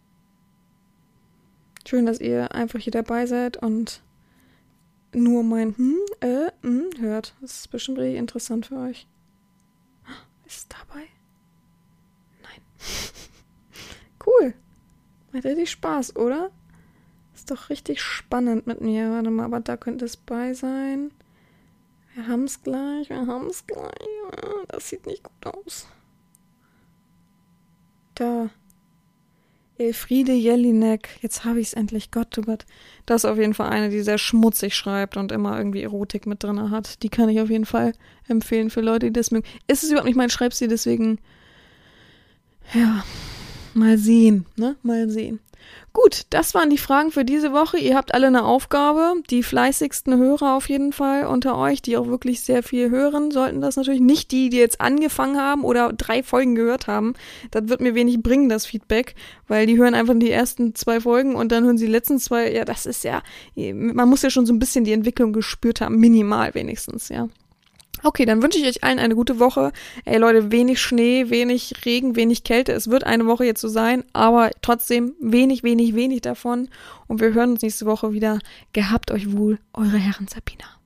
Schön, dass ihr einfach hier dabei seid und nur mein hm, äh, hm hört. Das ist bestimmt richtig interessant für euch. Ist es dabei? Nein. Cool. Macht richtig Spaß, oder? Ist doch richtig spannend mit mir. Warte mal, aber da könnte es bei sein. Wir haben es gleich, wir haben es gleich. Das sieht nicht gut aus. Da. Elfriede Jelinek, jetzt habe ich es endlich, Gott, oh Gott. Das ist auf jeden Fall eine, die sehr schmutzig schreibt und immer irgendwie Erotik mit drin hat. Die kann ich auf jeden Fall empfehlen für Leute, die das mögen. Ist es überhaupt nicht mein Schreibstil, deswegen, ja, mal sehen, ne, mal sehen. Gut, das waren die Fragen für diese Woche. Ihr habt alle eine Aufgabe. Die fleißigsten Hörer auf jeden Fall unter euch, die auch wirklich sehr viel hören, sollten das natürlich. Nicht die, die jetzt angefangen haben oder drei Folgen gehört haben. Das wird mir wenig bringen, das Feedback, weil die hören einfach die ersten zwei Folgen und dann hören sie die letzten zwei. Ja, das ist ja, man muss ja schon so ein bisschen die Entwicklung gespürt haben, minimal wenigstens, ja. Okay, dann wünsche ich euch allen eine gute Woche. Ey Leute, wenig Schnee, wenig Regen, wenig Kälte. Es wird eine Woche jetzt so sein, aber trotzdem wenig, wenig, wenig davon. Und wir hören uns nächste Woche wieder. Gehabt euch wohl, eure Herren Sabina.